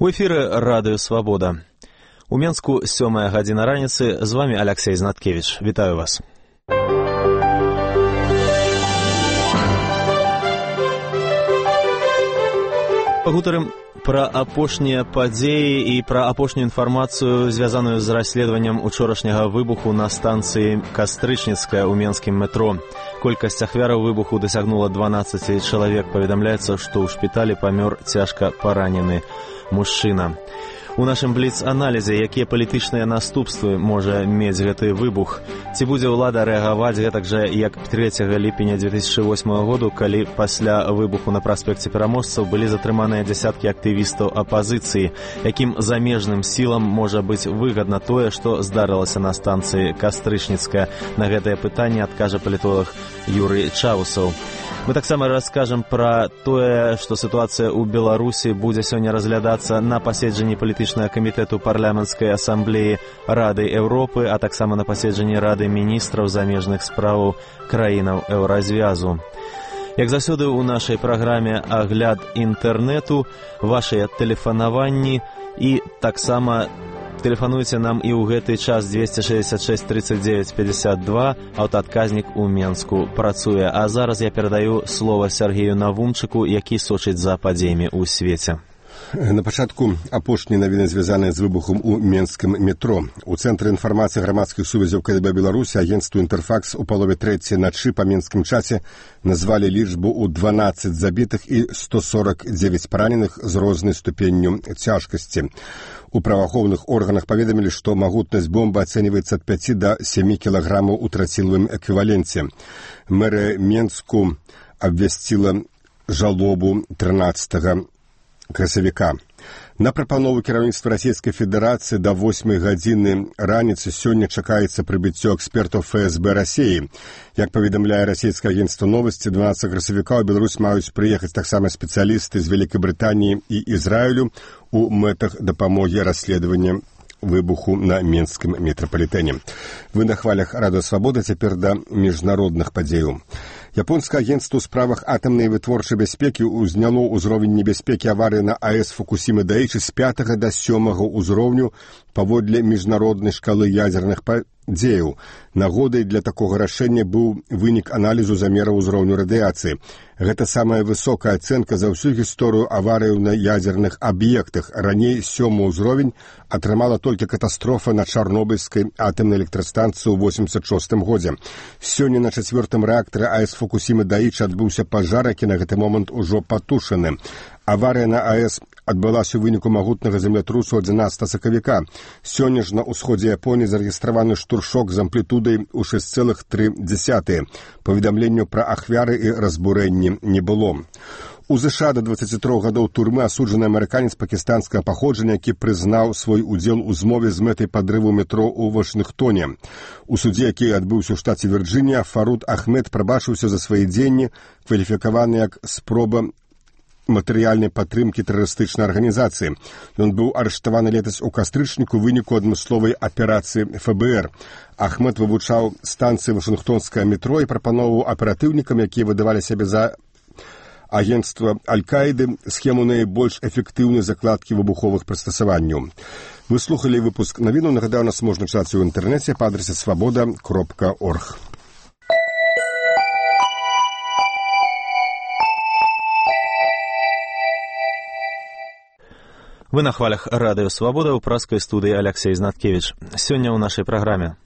У эфіры Радыё Свабода. У Менску 7 гадзіна раніцы. З вами Алексей Знаткевич. Вітаю вас. Пагутарым пра апошнія падзеі і пра апошнюю інфармацыю, звязаную з расследаваннем учорашняга выбуху на станцыі Кастрычніцкая ў менскім метро. Колькасць ахвяраў выбуху дасягнула 12 чалавек. Паведамляецца, што ў шпіталі памёр цяжка паранены мужчына. У нашым бліц-аналізе, якія палітычныя наступствы можа мець гэты выбух? Ці будзе ўлада рэагаваць гэтак жа, як 3 ліпеня 2008 году, калі пасля выбуху на праспекце Пераможцаў былі затрыманыя дзясяткі актывістаў апазіцыі? Якім замежным сілам можа быць выгадна тое, што здарылася на станцыі Кастрычніцкая? На гэтае пытанне адкажа палітолог Юрый Чаусаў. Мы таксама раскажам пра тое, што сітуацыя ў Беларусі будзе сёння разглядацца на паседжанні палітычнага камітэту парламенцкай асамблеі Рады Еўропы, а таксама на паседжанні Рады міністраў замежных справаў краінаў Еўразвязу. Як заўсёды ў нашай праграме агляд інтэрнэту, вашыя тэлефанаванні і таксама тэлефануйце нам і ў гэты час 266 39 52, аўтаадказнік у Менску працуе. А зараз я перадаю слова Сергею Навумчыку, які сочыць за падзеямі ў свеце. На пачатку апошнія навіны, звязаныя з выбухом у менскім метро. У Цэнтры інфармацыі грамадскіх сувязяў КДБ Беларусі агенцтву «Інтэрфакс» у палове 3 начы па менскім часе назвалі лічбу ў 12 забітых і 149 параненых з рознай ступенню цяжкасці. У праваахоўных органах паведамілі, што магутнасць бомбы ацэньваецца ад 5 до 7 кілаграмаў у трацілавым эквіваленце. Мэрыя Менску абвясціла жалобу 13 красавіка. На прапанову кіраўніцтва Расійскай Федэрацыі да 8 гадзіны раніцы сёння чакаецца прыбыццё экспертаў ФСБ Расіі. Як паведамляе расійскае агенцтва новасці, 12 красавіка ў Беларусь маюць прыехаць таксама спецыялісты з Вялікай Брытаніі і Ізраілю у мэтах дапамогі расследавання выбуху на менскім метрапалітэне. Вы на хвалях Радыё Свабода, цяпер да міжнародных падзеяў. Японскае агенцтва ў справах атамнай вытворчай бяспекі ўзняло ўзровень небяспекі аварыі на АЭС Фукусіма-Дайчы з 5 да 7 ўзроўню паводле міжнароднай шкалы ядзерных падзеяў. Нагодай для такога рашэння быў вынік аналізу замераў узроўню радыяцыі. Гэта самая высокая ацэнка за ўсю гісторыю аварыяў на ядзерных аб'ектах. Раней 7 ўзровень атрымала толькі катастрофа на Чарнобыльскай атамнай электрастанцыі ў 86 годзе. Сёння на 4-м рэактары АЭС Фукусіма-Дайчы адбыўся пажар, які на гэты момант ужо патушаны. Аварыя на АЭС адбылася ў выніку магутнага землятрусу 11 сакавіка. Сёння ж на ўсходзе Японіі зарэгістраваны штуршок з амплітудай у 6,3. Паведамленняў пра ахвяры і разбурэнні не было. У ЗША да 23 гадоў турмы асуджаны амерыканец пакістанскага паходжання, які прызнаў свой удзел у змове з мэтай падрыву метро ў Вашынгтоне. У судзе, які адбыўся ў штаце Вірджынія, Фаруд Ахмед прабачыўся за свае дзеянні, кваліфікаваны як спроба матэрыяльнай падтрымкі тэрарыстычнай арганізацыі. Ён быў арыштаваны летась у кастрычніку ў выніку адмысловай аперацыі ФБР. Ахмед вывучаў станцыі Вашынгтонскае метро і прапановаў аператыўнікам, якія выдавалі сябе за агенцтва Аль-Каіды, схему найбольш эфектыўнай закладкі выбуховых прыстасаванняў. Вы слухалі выпуск навіну. Нагадаю, нас можна чытаць у інтэрнэце па адрасе свабода.орг. Вы на хвалях Радыё Свабода, ў праскай студыі Алексей Знаткевич. Сёння ў нашай праграме.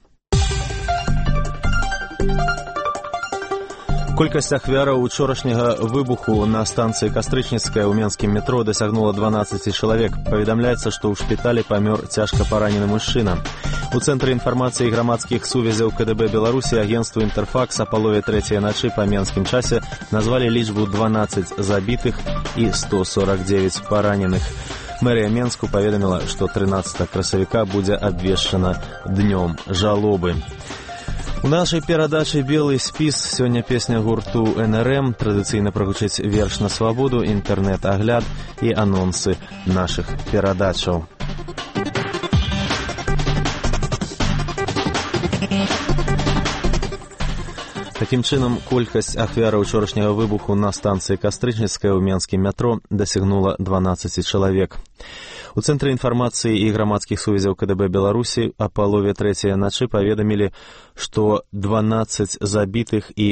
Колькасць ахвяраў учорашняга выбуху на станцыі Кастрычніцкая ў менскім метро дасягнула 12 чалавек. Паведамляецца, што ў шпіталі памёр цяжка паранены мужчына. У Цэнтры інфармацыі грамадскіх сувязяў КДБ Беларусі агенцтву «Інтэрфакс» а палове 3 начы па менскім часе назвалі лічбу 12 забітых і 149 параненых. Мэрія Менску паведаміла, што 13 красавіка будзе абвешчана днём жалобы. У нашай перадачы «Белы спіс» сёння песня гурту НРМ, традыцыйна прагучыць верш на свабоду, інтэрнэт-агляд і анонсы нашых перадачаў. Такім чынам, колькасць ахвяраў учорашняга выбуху на станцыі Кастрычніцкая ў менскім метро дасягнула 12 чалавек. У Цэнтры інфармацыі і грамадскіх сувязяў КДБ Беларусі о палове 3 ночи паведамілі, што 12 забітых і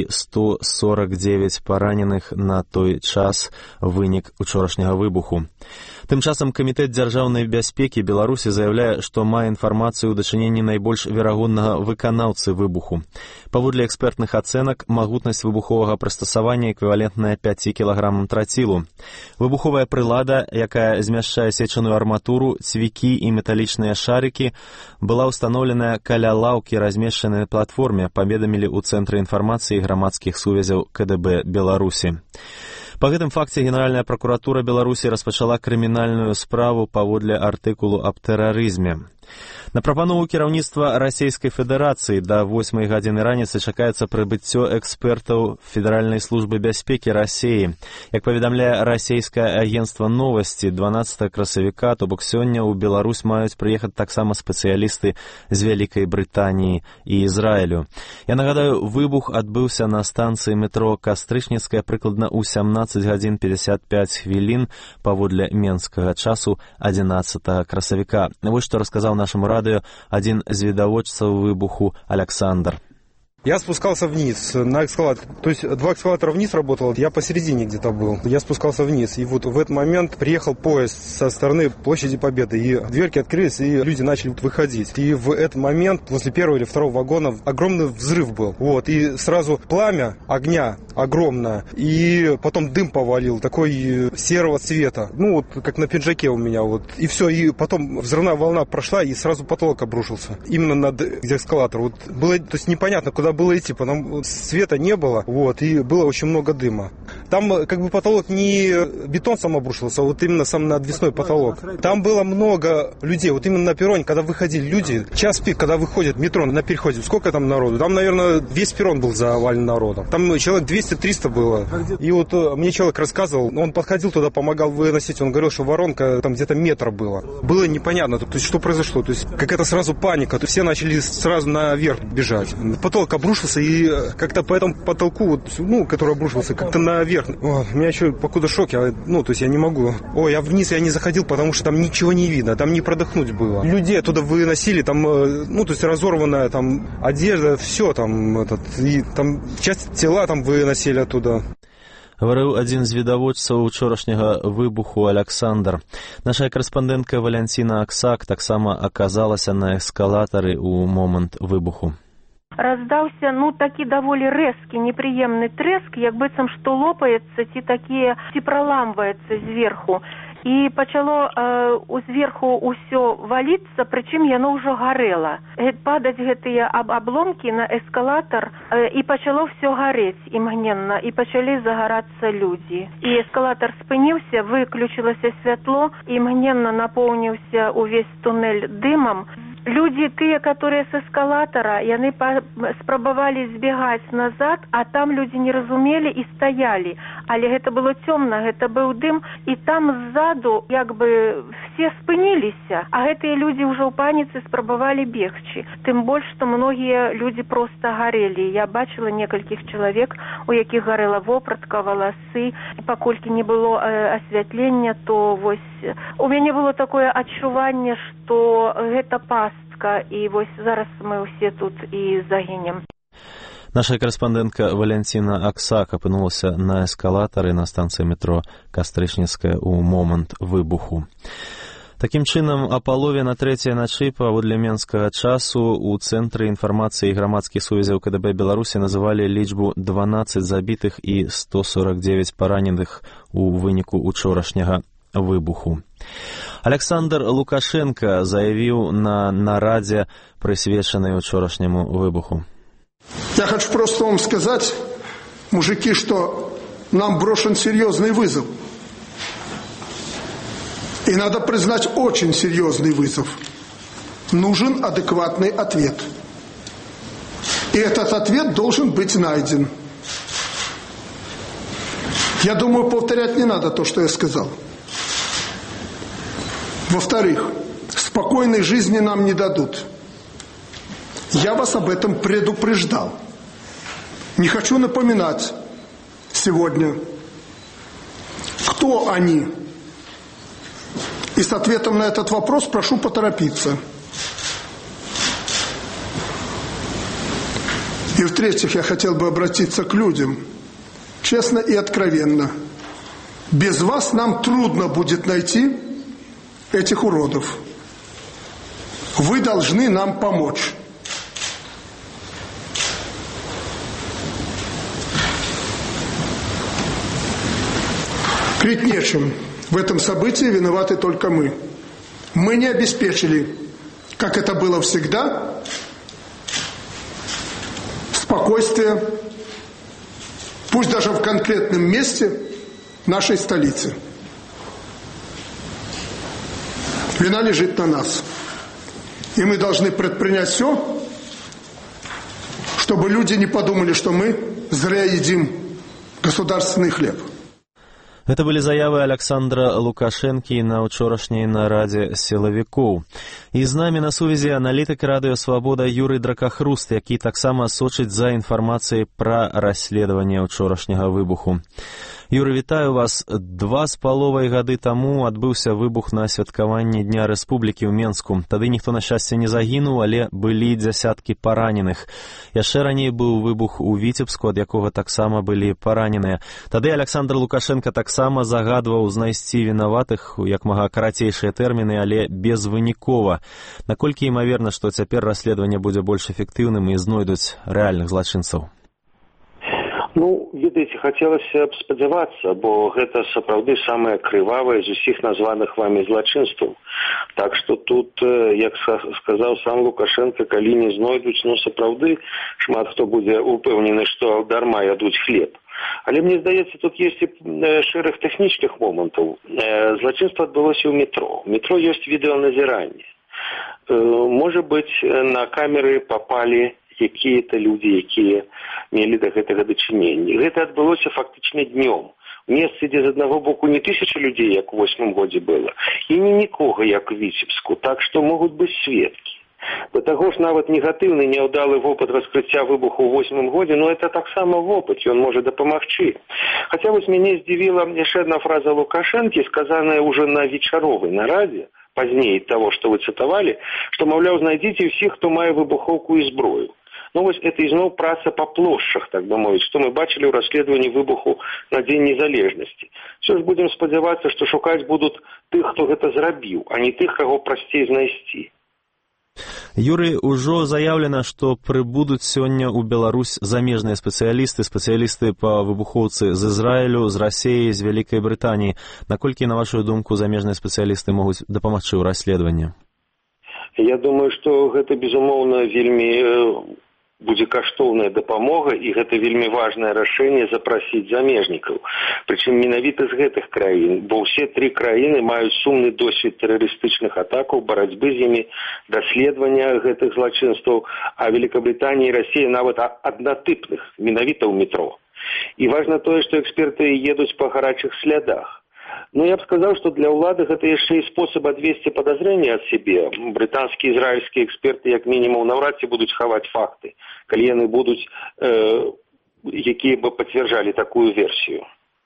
149 параненых на той час вынік учорашняга выбуху. Тым часам Камітэт дзяржаўнай бяспекі Беларусі заяўляе, што мае інфармацыю ў дачыненні найбольш верагоднага выканаўцы выбуху. Паводле экспертных ацэнак, магутнасць выбуховага прыстасавання эквівалентная 5 кілаграмам трацілу. Выбуховая прылада, якая змяшчае сечаную арматуру, цвікі і металічныя шарыкі, была ўстаноўленая каля лаўкі, размешчанай на платформе, паведамілі ў Цэнтры інфармацыі і грамадскіх сувязяў КДБ Беларусі. Па гэтым факце Генеральная пракуратура Беларусі распачала крымінальную справу паводле артыкулу аб тэрарызме. На прапанову кіраўніцтва Расійскай Федэрацыі да 8 гадзіны раніцы чакаецца прыбыццё экспертаў Федэральнай службы бяспекі Расіі. Як паведамляе расійскае агенцтва новасці, 12 красавіка, то бок сёння ў Беларусь маюць прыехаць таксама спецыялісты з Вялікай Брытаніі і Ізраілю. Я нагадаю, выбух адбыўся на станцыі метро Кастрычніцкая прыкладна ў 17 гадзін 55 хвілін паводле менскага часу 11 красавіка. Вось што расказаў нашаму радыё один з відавочцаў выбуху Александр. Я спускался вниз на эскалатор. То есть 2 эскалатора вниз работало, я посередине где-то был. Я спускался вниз, и вот в этот момент приехал поезд со стороны Площади Победы, и дверки открылись, и люди начали выходить. И в этот момент возле первого или второго вагона огромный взрыв был. Вот, и сразу пламя огня огромное, и потом дым повалил, такой серого цвета. Ну, вот как на пиджаке у меня, вот. И все, и потом взрывная волна прошла, и сразу потолок обрушился. Именно над эскалатором. Вот было, то есть непонятно, куда было идти, потому света не было, вот, и было очень много дыма. Там как бы потолок не бетон сам обрушился, а вот именно сам надвесной потолок. Там было много людей, вот именно на перроне, когда выходили люди, час пик, когда выходит метро на переходе, сколько там народу? Там, наверное, весь перрон был завален народом. Там человек 200-300 было. И вот мне человек рассказывал, он подходил туда, помогал выносить, он говорил, что воронка там где-то метр было. Было непонятно, то есть что произошло, то есть какая-то сразу паника, то есть все начали сразу наверх бежать. Потолок обрушился, и как-то по этому потолку, вот, ну, который обрушился, как-то наверх. О, у меня еще покуда шок, ну, то есть я не могу. Ой, я вниз я не заходил, потому что там ничего не видно, там не продохнуть было. Людей оттуда выносили, там, ну, то есть разорванная там одежда, все там, и там часть тела там выносили оттуда. Гаварыў адзін з відавочцаў учорашняга выбуху Александр. Наша карэспандэнтка Валянціна Аксак таксама аказалася на эскалатары ў момант выбуху. Раздаўся, ну, такі даволі рэзкі, непрыемны трэск, як быццам што лопаецца, ці праламваецца зверху. І пачало зверху ўсё валіцца, прычым яно ўжо гарэла. Падаць гэтыя абломкі на эскалатар, і пачало ўсё гарэць імгненна, і пачалі загарацца людзі. І эскалатар спыніўся, выключылася святло, імгненна напоўніўся увесь тунэль дымам. Люди, тыя, которые с эскалатора, яны спрабавалі збегаць назад, а там люди не разумелі і стаялі. Але гэта было цёмна, гэта быў дым, і там ззаду, як бы, все спыніліся, а гэтыя люди ўжо ў паніцы спрабавалі бегчы. Тым больш, што многія люди просто гарэлі. Я бачыла некалькіх чалавек, у якіх гарэла вопратка, валасы. Паколькі не было асвятлення, то вось у мяне было такое адчуванне, што гэта пастка, і вось зараз мы ўсе тут і загінем. Наша карэспандэнтка Валянціна Аксак апынулася на эскалатары на станцыі метро Кастрычніцкая ў момант выбуху. Такім чынам, о палове на 3 ночи паводле менскага часу у Цэнтры інфармацыі і грамадскіх сувязяў КДБ Беларусі называлі лічбу 12 забітых і 149 параненых у выніку учорашняга выбуху. Александр Лукашенко заявіў на нарадзе, прысвечанай учорашняму выбуху. Я хочу просто вам сказать, мужики, что нам брошен серьезный вызов. И надо признать, очень серьезный вызов. Нужен адекватный ответ. И этот ответ должен быть найден. Я думаю, повторять не надо то, что я сказал. Во-вторых, спокойной жизни нам не дадут. Я вас об этом предупреждал. Не хочу напоминать сегодня, кто они. И с ответом на этот вопрос прошу поторопиться. И в-третьих, я хотел бы обратиться к людям, честно и откровенно. Без вас нам трудно будет найти этих уродов. Вы должны нам помочь. Крыть нечем. В этом событии виноваты только мы. Мы не обеспечили, как это было всегда, спокойствие, пусть даже в конкретном месте нашей столицы. Вина лежит на нас. И мы должны предпринять все, чтобы люди не подумали, что мы зря едим государственный хлеб. Это были заявы Александра Лукашэнкі на учорашняй нарадзе сілавікоў. І з намі на сувязі аналітык Радыё Свабода Юрый Дракахруст, які таксама сочыць за інфармацыяй пра расследаванне учорашняга выбуху. Юрый, вітаю вас. 2,5 гады таму адбыўся выбух на святкаванні Дня Рэспублікі ў Менску. Тады ніхто, на шчасце, не загінуў, але былі дзясяткі параненых. Яшчэ раней быў выбух у Віцебску, ад якога таксама былі параненыя. Тады Александр Лукашенко таксама загадваў знайсці вінаватых у як мага карацейшыя тэрміны, але безвынікова. Наколькі імаверна, што цяпер расследаванне будзе больш эфектыўным і знойдуць рэальных злачынцаў? Ну, ведаеце, хацелася б спадзявацца, бо гэта сапраўды самае крывавае з усіх названых вамі злачынстваў. Так што тут, як сказаў сам Лукашенко, калі не знойдуць, ну сапраўды шмат хто будзе упэўнены, што дарма ядуць хлеб. Але мне здаецца, тут ёсць і шэраг тэхнічных момантаў. Злачынства адбылося ў метро. У метро ёсць відэаназіранне. Можа быць, на камеры папалі якія-то людзі, якія мелі да гэтага дачыненні. Гэта адбылося фактычна днём. У месцы, дзе з аднаго боку не 1000 людзей, як у 8 годзе было, і не нікога, як у Віцебску, так што могуць быць сведкі. Да таго ж нават негатыўны няўдалы вопыт раскрыцця выбуху ў 8 годзе, но это таксама вопыт, ён можа дапамагчы. Хаця вось мяне здзівіла яшчэ адна фраза Лукашэнкі, сказаная ўжо на вечаровай нарадзе, пазней таго, што вы цытавалі, што, маўляў, знайдзіце ўсіх, хто мае выбухоўку і зброю. Ну, вось это ізноў праца па плошчах, так бы мовіць, што мы бачылі ў расследаванні выбуху на Дзень незалежнасці. Все ж будзем спадзявацца, што шукаць будуць тых, хто гэта зрабіў, а не тых, каго прасцей знайсці. Юрый, ужо заяўлена, што прыбудуць сёння ў Беларусь замежныя спецыялісты па выбухоўцы з Ізраілю, з Расіі, з Вялікай Брытаніі. Наколькі, на вашу думку, замежныя спецыялісты могуць дапамагчы ў расследаванні? Я думаю, што гэта, безумоўна, вельмі будзе каштоўная дапамога, і гэта вельмі важнае рашэнне запрасіць замежнікаў. Прычым менавіта з гэтых краін, бо ўсе 3 краіны маюць сумны досвед тэрарыстычных атакаў, барацьбы з імі, даследавання гэтых злачынстваў, а Великабрытанія і Расія нават аднатыпных, менавіта ў метро. І важна тое, што эксперты едуць па гарачых слядах. Ну, я б сказаў, што для ўлады гэта яшчэ і спосаб адвесці падазрэнні ад сябе. Брытанскія і ізраільскія эксперты, як мінімум, наўрад ці будуць хаваць факты, калі яны будуць, якія бы пацвярджалі такую версію.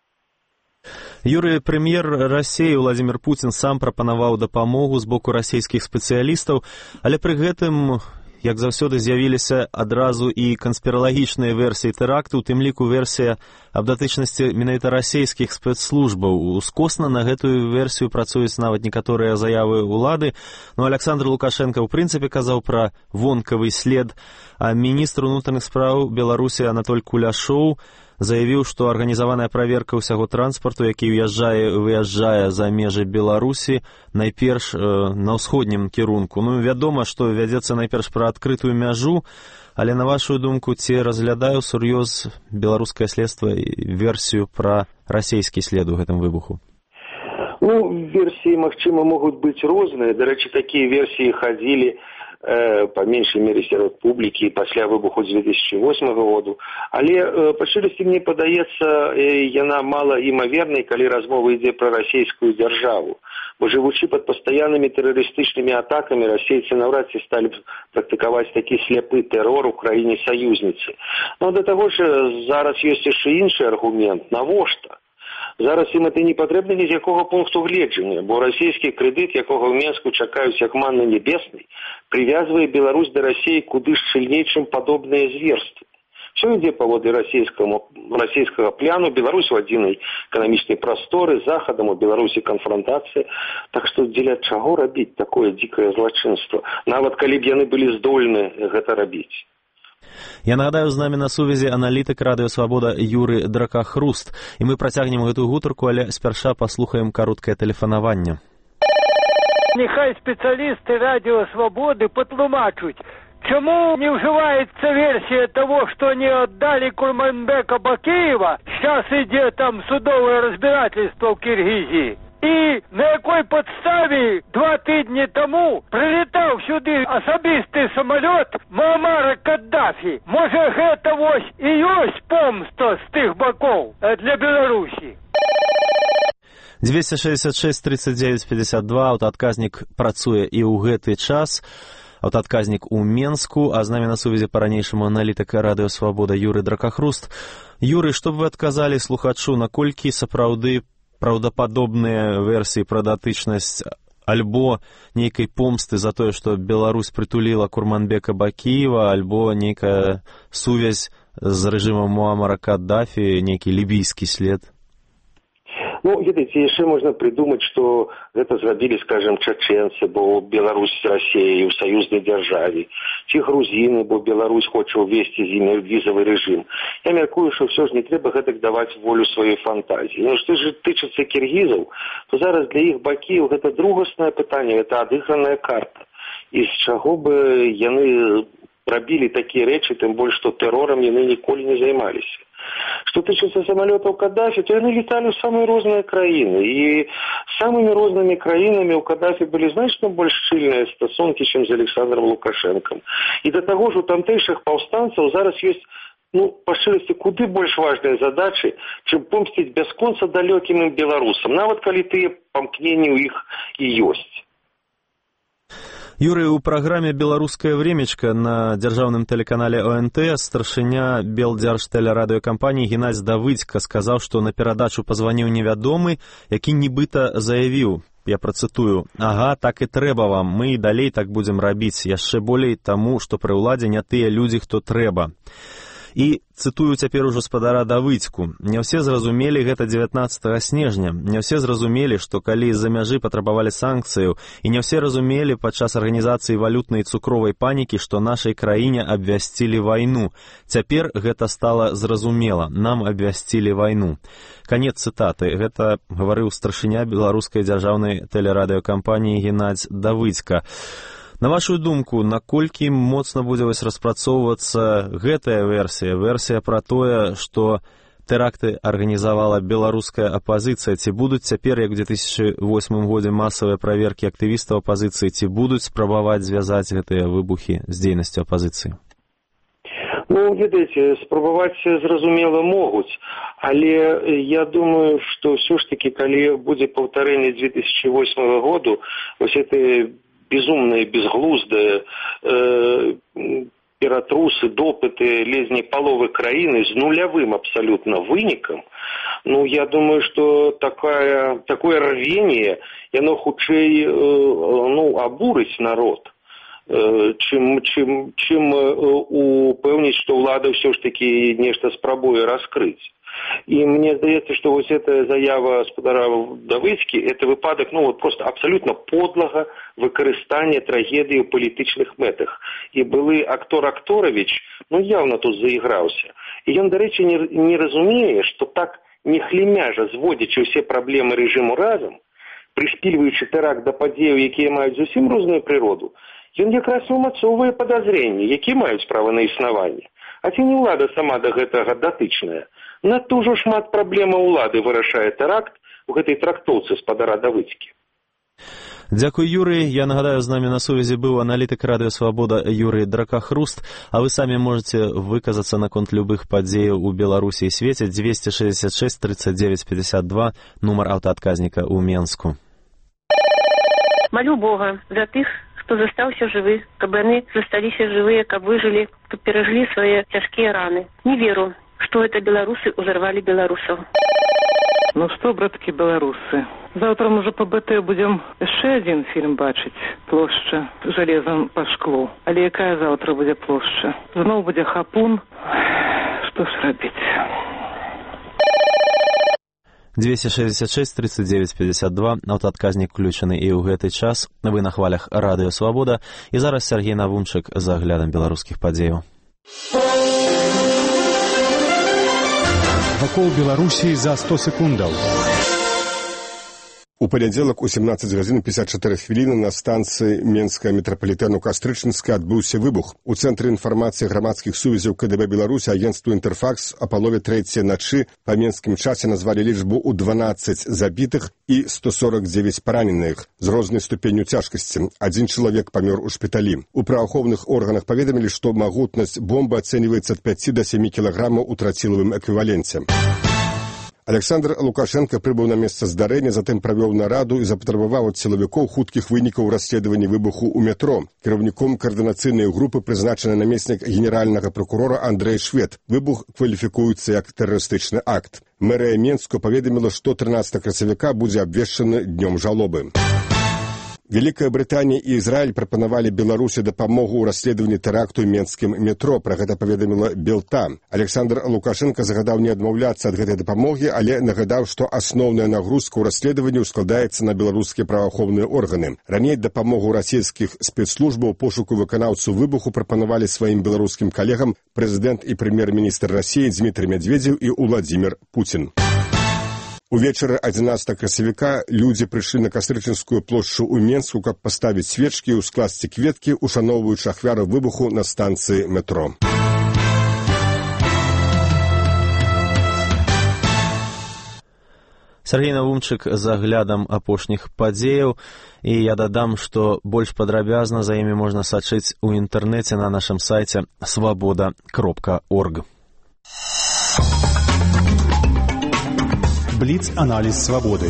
Юрый, прэм'ер Расіі Владзімір Пуцін сам прапанаваў дапамогу з боку расійскіх спецыялістаў, але пры гэтым, як заўсёды, з'явіліся адразу і канспіралагічныя версіі тэракту, у тым ліку версія аб датычнасці менавіта расійскіх спецслужбаў. Ускосна на гэтую версію працуюць нават некаторыя заявы ўлады, но Александр Лукашенко ў прынцыпе казаў пра вонкавы след, а міністр унутраных спраў Беларусі Анатоль Куляшоў заявіў, што арганізаваная праверка ўсяго транспарту, які ўязджае і выязджае за межы Беларусі, найперш на ўсходнім кірунку. Ну, вядома, што вядзецца найперш пра адкрытую мяжу, але, на вашу думку, ці разглядае сур'ёз беларускае следства версію пра расійскі след у гэтым выбуху? Ну, версіі, магчыма, могуць быць розныя. Дарэчы, такія версіі хадзілі па меншай мере сярод публікі пасля выбуху 2008 году. Але, па шчырасці, мне падаецца, яна мала імавернай, калі размова ідзе пра расійскую дзяржаву. Бо, жывучы пад пастаяннымі тэрарыстычнымі атакамі, расейцы наўрад ці сталі практыкаваць такі сляпы тэрор у краіне-саюзніцы. Но да таго ж зараз ёсць яшчэ іншы аргумент. Навошта? Зараз ім это не патрэбна ні з якога пункту гледжання, бо расійскі крэдыт, якога ў Менску чакаюць як манны небесны, прывязвае Беларусь да Расіі куды шчыльней, чым падобныя зверствы. Все ідзе паводле расійскага пляну, Беларусь у адзінай эканамічнай прасторы, з Захадам у Беларусі канфрантацыя. Так што дзеля чаго рабіць такое дзікае злачынства, нават калі б яны былі здольны гэта рабіць. Я нагадаю, з намі на сувязі аналітык Радыё Свабода Юры Дракахруст. І мы працягнем гэтую гутарку, але спярша паслухаем кароткае тэлефанаванне. Нехай спецыялісты Радыё Свабоды патлумачуць, чему не уживается версия того, что не отдали Курманбека Бакеева, сейчас идет там судовое разбирательство в Киргизии, и на якой подставе 2 тижні тому прилетав сюди особистий самоліт Муаммара Каддафі. Може, гэта вось і ёсць помста з тих боков для Беларусі? 266 39 52, аўтаадказнік працуе і ў гэты час. Аўтаадказнік у Менску, а з намі на сувязі па-ранейшаму аналітык Радыё Свабода Юры Дракахруст. Юры, што б вы адказалі слухачу, наколькі сапраўды праўдападобныя версіі пра датычнасць альбо нейкай помсты за тое, што Беларусь прытуліла Курманбека Бакеева, альбо нейкая сувязь з рэжымам Муаммара Каддафі, нейкі лібійскі след? Ну, ведаеце, яшчэ можна прыдумаць, што гэта зрабілі, скажем, чачэнцы, бо Беларусь з Расіяй у саюзнай дзяржаве, ці грузіны, бо Беларусь хоча ўвесці з імі візавы рэжым. Я мяркую, што ўсё ж не трэба гэтак даваць волю сваёй фантазіі. Ну, што ж тычыцца кіргізаў, то зараз для іх Бакеев гэта другаснае пытанне, гэта адыграная карта. І з чаго бы яны рабілі такія рэчы, тым больш, што тэрорам яны ніколі не займаліся. Што тычыцца самалётаў Каддафі, то яны леталі ў самыя розныя краіны. І самымі рознымі краінамі ў Каддафі былі значна больш шчыльныя стасункі, чым з Александром Лукашэнкам. І да таго ж у тамтэйшых паўстанцаў зараз ёсць, па шчырасці, куды больш важныя задачы, чым помсціць бясконца далёкім ім беларусам, нават калі тыя памкненні ў іх і ёсць. Юрий, у праграме «Беларускае времечка» на дзяржаўным тэлеканале ОНТ старшыня Белдзяржтэлерадыёкампаніі Геннадзь Давыдзька сказаў, што на перадачу пазваніў невядомы, які нібыта заявіў, я працытую: «Ага, так і трэба вам, мы і далей так будзем рабіць, яшчэ болей таму, што пры ўладзе не тыя людзі, хто трэба». І цытую цяпер ужо спадара Давыдзьку: «Не ўсе зразумелі гэта 19 снежня, не ўсе зразумелі, што калі з-за мяжы патрабавалі санкцыяў, і не ўсе разумелі падчас арганізацыі валютнай цукровай панікі, што нашай краіне абвясцілі вайну. Цяпер гэта стала зразумела, нам абвясцілі вайну». Канец цытаты. Гэта гаварыў старшыня беларускай дзяржаўнай тэлерадыёкампаніі Геннадзь Давыдзька. На вашу думку, наколькі моцна будзе распрацоўвацца гэтая версія пра тое, што тэракты арганізавала беларуская апазіцыя? Ці будуць цяпер, як у 2008 годзе, масавыя праверкі актывістаў апазіцыі, ці будуць спрабаваць звязаць гэтыя выбухі з дзейнасцю апазіцыі? Ну, ведаеце, спрабаваць зразумела могуць, але я думаю, што ўсё ж такі, калі будзе паўтарэнне 2008 году, вось гэтыя безумные, безглуздые ператрусы, допыты лезни паловы краіны з нулявым абсолютно вынікам, ну, я думаю, что такое рвение, яно хутчэй абурыць народ, чым упэўніць, што ўлада ўсё ж таки нешта спрабуе раскрыць. И мне здаецца, что вот эта заява спадара Давыдзькі, это выпадок, просто абсолютно подлого выкарыстання трагедыі ў палітычных мэтах. И былы актор Акторович, явно тут заиграўся. И ён, дарэчы, не разумее, что так не хлімяжа зводзячы ўсе праблемы рэжыму разам, прышпільваючы тэракт да падзеяў, якія маюць зусім розную прыроду, ён якраз умацоўвае падазрэнні, якія маюць права на існаванне. А ці не ўлада сама да гэтага датычная? Надто ўжо шмат праблемаў улады вырашае тэракт у гэтай трактоўцы спадара Давыдзькі. Дзякуй, Юрий. Я нагадаю, з намі на сувязі быў аналітык Радыё Свабода Юрий Дракахруст, а вы самі можете выказацца наконт любых падзеяў у Беларусі і свеце. 266 39 52, нумар аўтаадказніка ў Менску. Молю Бога за тых, хто застаўся жывы, каб яны засталіся жывыя, каб выжылі, каб перажылі свае цяжкія раны. Не веру, што это беларусы ўзарвалі беларусаў. Ну што, браткі беларусы, завтра можа па БТ будзем яшчэ адзін фільм бачыць, плошча жалезам па шклу. Але якая завтра будзе плошча? Зноў будзе хапун. Што ж рабіць? 266 39 52, аўтаадказнік включаны і ў гэты час. Вы на хвалях Радыё Свабода. І зараз Сергей Навумчык за аглядам беларускіх падзеяў. Вакол Беларусі за 100 секундаў. У панядзелак у 17:54 на станцыі Менскага метрапалітэну Кастрычніцка адбыўся выбух. У Цэнтры інфармацыі грамадскіх сувязяў КДБ Беларусі агенцтву «Інтэрфакс» о палове 3 начы па менскім часе назвалі лічбу ў 12 забітых і 149 параненых з рознай ступенню цяжкасці. Адзін чалавек памёр у шпіталі. У праваахоўных органах паведамілі, што магутнасць бомбы ацэньваецца ад 5 до 7 кілаграмаў у трацілавым эквіваленце. Александр Лукашенко прыбыў на месца здарэння, затым правёў нараду і запатрабаваў ад сілавікоў хуткіх вынікаў расследавання выбуху ў метро. Кіраўніком каардынацыйнай групы прызначаны намеснік генеральнага прокурора Андрэй Швед. Выбух кваліфікуецца як тэрарыстычны акт. Мэрыя Менску паведаміла, што 13 красавіка будзе абвешчаны днём жалобы. Великая Британія і Ізраіль прапанавалі Беларусі дапамогу ў расследаванні тэракту ў менскім метро. Пра гэта паведаміла Белта. Александр Лукашенко загадаў не адмаўляцца ад гэтай дапамогі, але нагадаў, што асноўная нагрузка ў расследаванні складаецца на беларускія праваахоўныя органы. Раней дапамогу расійскіх спецслужбаў пошуку выканаўцу выбуху прапанавалі сваім беларускім калегам прэзідэнт і прэм'ер-міністр Расіі Дмітрый Медведзеў і Уладзімір Пуцін. Увечары 11 красавіка людзі прыйшлі на Кастрычніцкую плошчу ў Менску, каб паставіць свечкі і ўскласці кветкі, ушаноўваючы ахвяру выбуху на станцыі метро. Сергей Навумчык за аглядам апошніх падзеяў. І я дадам, што больш падрабязна за імі можна сачыць у інтэрнэце на нашым сайце svoboda.org. Бліц-аналіз свабоды.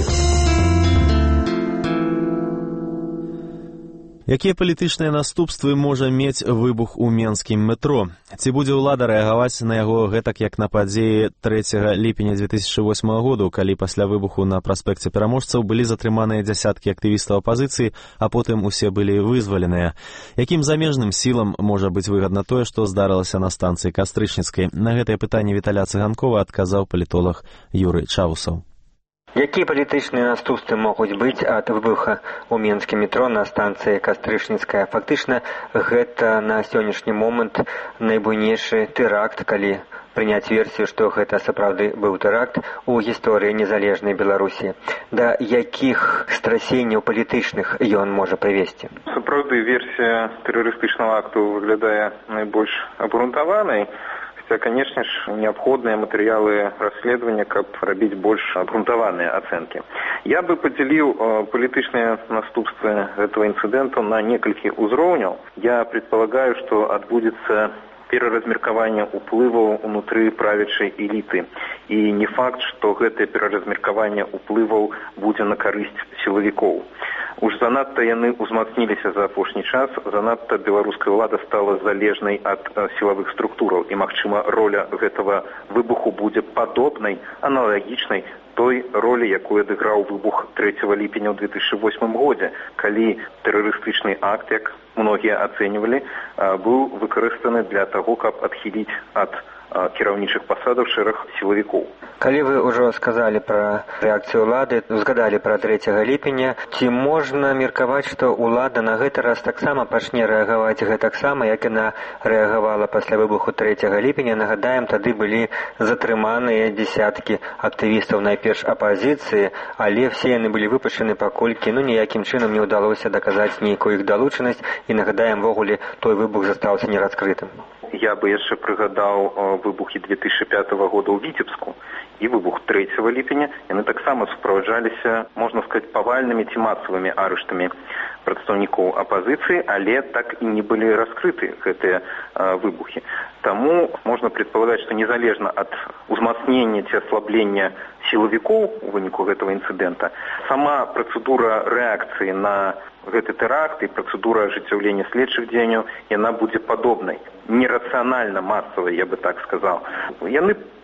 Якія палітычныя наступствы можа мець выбух у менскім метро? Ці будзе ўлада рэагаваць на яго гэтак, як на падзеі 3 ліпеня 2008 году, калі пасля выбуху на праспекце Пераможцаў былі затрыманыя дзясяткі актывістаў апазіцыі, а потым усе былі вызваленыя? Якім замежным сілам можа быць выгадна тое, што здарылася на станцыі Кастрычніцкай? На гэтае пытанне Віталя Цыганкова адказаў палітолог Юрый Чавусаў. Якія палітычныя наступствы могуць быць ад выбуха ў менскім метро на станцыі Кастрычніцкая? Фактычна, гэта на сённяшні момант найбуйнейшы тэракт, калі прыняць версію, што гэта сапраўды быў тэракт у гісторыі незалежнай Беларусі. Да якіх страсенняў палітычных ён можа прывесці? Сапраўды, версія тэрарыстычнага акту выглядае найбольш абгрунтаванай. Конечно ж, необходные материалы расследования, как рабіць больш обґрунтаваныя ацэнкі. Я бы поделил палітычныя наступствы этого инцидента на некалькі узроўняў. Я предполагаю, что отбудется пераразмеркаванне ўплываў унутры правячай эліты. І не факт, што гэтае пераразмеркаванне ўплываў будзе на карысць сілавікоў. Уж занадта яны ўзмацніліся за апошні час, занадта беларуская ўлада стала залежнай ад сілавых структураў, і, магчыма, роля гэтага выбуху будзе падобнай, аналагічнай той ролі, якую адыграў выбух 3 ліпеня ў 2008 годзе, калі тэрарыстычны акт, як многія ацэньвалі, быў выкарыстаны для таго, каб адхіліць ад кіраўнічых пасадаў шэраг сілавікоў. Калі вы ўжо сказалі пра рэакцыю ўлады, згадалі пра 3 ліпеня, ці можна меркаваць, што ўлада на гэты раз таксама пачне рэагаваць гэтаксама, як яна рэагавала пасля выбуху 3 ліпеня? Нагадаем, тады былі затрыманыя дзесяткі актывістаў найперш апазіцыі, але все яны былі выпушчаны, паколькі ніякім чынам не ўдалося даказаць нейкую іх далучанасць, і нагадаем, ввогуле той выбух застаўся нераскрытым. Я бы яшчэ прыгадаў выбухі 2005 года ў Віцебску і выбух 3 ліпеня. Яны таксама суправаджаліся, можна сказаць, павальнымі ці масавымі арыштамі прадстаўнікоў апазіцыі, але так і не былі раскрыты гэтыя выбухі. Таму можна предполагаць, што незалежна ад узмацнення ці аслаблення сілавікоў у выніку гэтага інцыдэнта, сама працэдура рэакцыі на гэты тэракт і працэдура ажыццяўлення следчых дзеянняў, яна будзе падобнай, нерацыянальна масавай, я бы так сказаў. Яны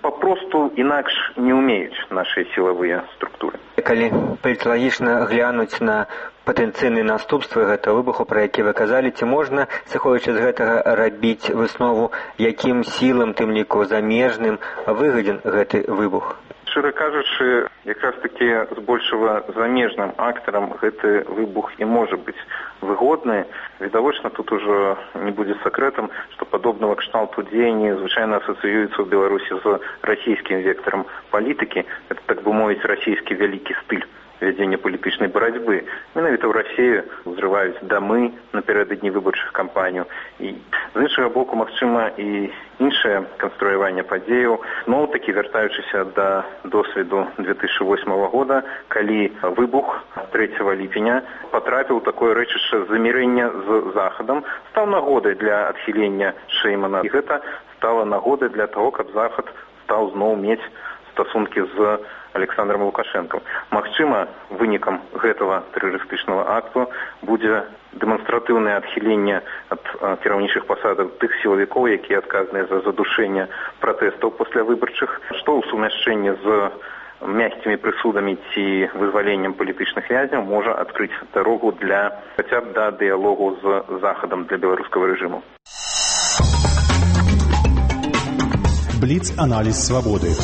попросту інакш не ўмеюць нашыя сілавыя структуры. Калі паліталагічна глянуць на патэнцыйныя наступствы гэтага выбуху, пра які вы казалі, ці можна, сыходзячы з гэтага, рабіць выснову, якім сілам, тым ліку замежным, выгадзен гэты выбух? Шчыра кажучы, якраз такі збольшага замежным актарам гэты выбух і можа быць выгодны. Відавочна, тут ужо не будзе сакрэтам, што падобнага кшталту дзеянні звычайна асацыююцца ў Беларусі з расійскім вектарам палітыкі. Это, так бы мовіць, расійскі вялікі стыль вядзення палітычнай барацьбы. Менавіта ў Расію ўзрываюць дамы напярэдадні выбарчых кампаній. І з іншага боку, магчыма, і іншае канструяванне падзеяў, зноў-такі вяртаючыся да досведу 2008 года, калі выбух 3 ліпеня патрапіў такое рэчышча замірэння з Захадам, стаў нагодай для адхілення Шэймана. І гэта стала нагодай для таго, каб Захад стаў зноў мець стасункі з Александром Лукашенком. Магчыма, вынікам гэтага тэрарыстычнага акту будзе дэманстратыўнае адхіленне ад кіраўнічых пасадаў тых сілавікоў, якія адказныя за задушэнне пратэстаў паслявыбарчых, што ў сумяшчэнні з мягкімі прысудамі ці вызваленнем палітычных вязняў можа адкрыць дарогу для хаця б да дыялогу з Захадам для беларускага рэжыму. Бліц-аналіз свабоды.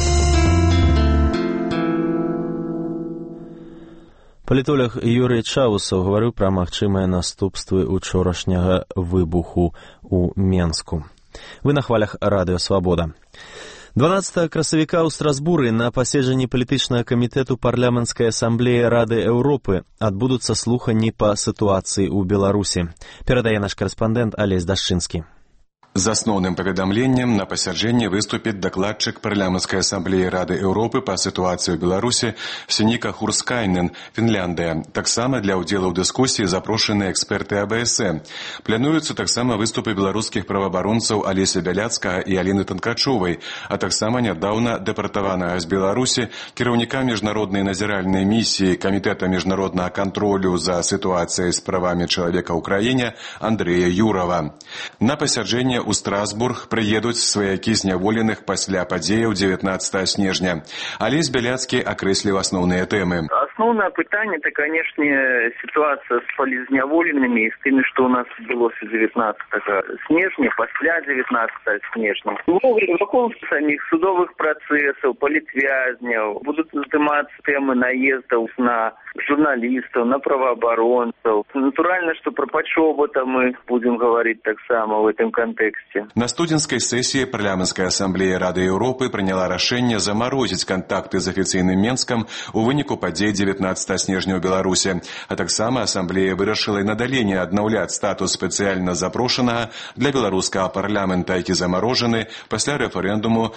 Палітолог Юрый Чаусаў гаварыў пра магчымыя наступствы учорашняга выбуху ў Менску. Вы на хвалях радыё «Свабода». 12 красавіка ў Страсбуры на паседжанні палітычнага камітэту парламенцкай асамблеі Рады Еўропы адбудуцца слуханні па сітуацыі ў Беларусі. Перадае наш карэспандэнт Алесь Дашчынскі. З асноўным паведамленнем на пасяджэнні выступіць дакладчык парламенцкай асамблеі Рады Еўропы па сітуацыі ў Беларусі Сініка Хурскайнен, Фінляндыя. Таксама для ўдзелу ў дыскусіі запрошаныя эксперты АБС. Плануюцца таксама выступы беларускіх праваабаронцаў Алеся Бяляцкага і Аліны Танкачовай, а таксама нядаўна дэпартаванага з Беларусі кіраўніка міжнароднай назіральнай місіі Камітэта міжнароднага кантролю за сітуацыяй з правамі чалавека ў краіне Андрэя Юрава. На пасяджэнне у Страсбург прыедуць сваякі зняволеных пасля падзеяў 19 снежня. Алесь Бяляцкі акрэсліў асноўныя тэмы. Основное пытание, это, конечно, ситуация с полизняволенными и с теми, что у нас было с 19 снежня, после 19 снежня. Вокруг самих судовых процессов, политвязнев, будут подниматься темы наездов на журналистов, на правооборонцев. Натурально, что про Пачобота мы будем говорить так само в этом контексте. На студенцкай сессии парламенцкай ассамблеи Рады Европы приняла решение заморозить контакты з афіцыйным Менскам у выніку падзей 19 снежня ў Беларусі. А таксама ассамблея вырашыла і надалей не аднаўляць статус спецыяльна запрошанага для беларускага парламента, які замарожаны пасля рэферэндуму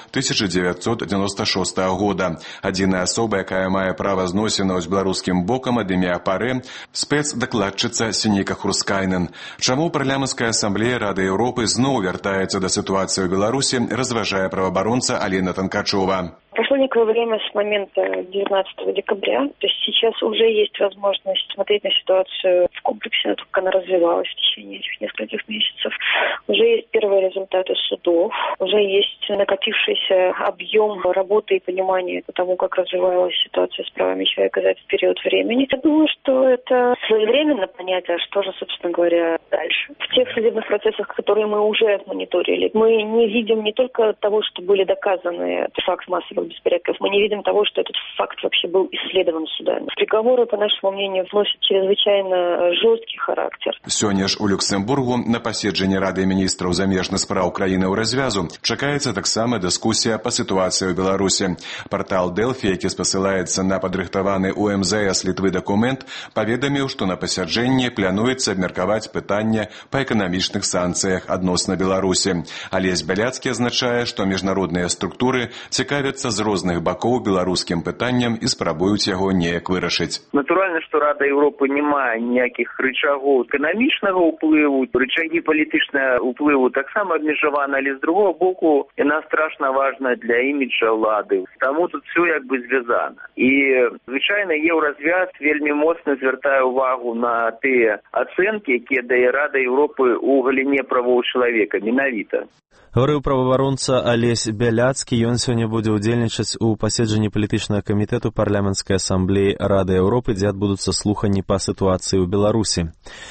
1996 года. Адзіная асоба, якая мае права зносінаў з беларускім бокам ад імя Парэ, спецдакладчыца Сініка Хурскайнен. Чаму парламенцкая ассамблея Рады Еўропы зноў вяртаецца да сітуацыі ў Беларусі, разважае праваабаронца Аліна Танкачова. Прошло некое время с момента 19 декабря, то есть сейчас уже есть возможность смотреть на ситуацию в комплексе, насколько она развивалась в течение этих нескольких месяцев. Уже есть первые результаты судов, уже есть накопившийся объем работы и понимания по тому, как развивалась ситуация с правами человека за этот период времени. Я думаю, что это своевременно понятие, что же, собственно говоря, дальше. В тех судебных процессах, которые мы уже мониторили, мы не видим не только того, что были доказаны факт массовых беспорядков, мы не видим того, что этот факт вообще был исследован судами. Приговоры, по нашему мнению, вносят чрезвычайно жесткий характер. Сёння ж у Люксембургу на паседжанні Рады міністраў замежных спраў краіны ў развязу чакаецца таксама дыскусія па сітуацыі ў Беларусі. Партал Дэлфі, які спасылаецца на падрыхтаваны у МЗС Літвы дакумент, паведаміў, што на пасяджэнні плануецца абмеркаваць пытанне па эканамічных санкцыях адносна Беларусі. Алесь Бяляцкі азначае, што міжнародныя структуры цікавяцца з розных бакоў беларускім пытанням і спрабуюць яго неяк вырашыць. Натуральна, што Рада Еўропы не мае ніякіх рычагоў эканамічнага ўплыву, рычагі палітычнага ўплыву таксама абмежаваны, але з другого боку яна страшна важная для іміджа ўлады. Таму тут все як бы звязана. І, звычайна, Еўразвяз вельмі моцна звяртае ўвагу на тыя ацэнкі, якія дае Рада Еўропы ў галіне правоў чалавека, менавіта. Гаварыў праваабаронца Алесь Бяляцкі, ён сёння будзе ўдзельнічаць у паседжанні палітычнага камітэту парламенцкай асамблеі Рады Еўропы, дзе адбудуцца слуханні па сітуацыі ў Беларусі.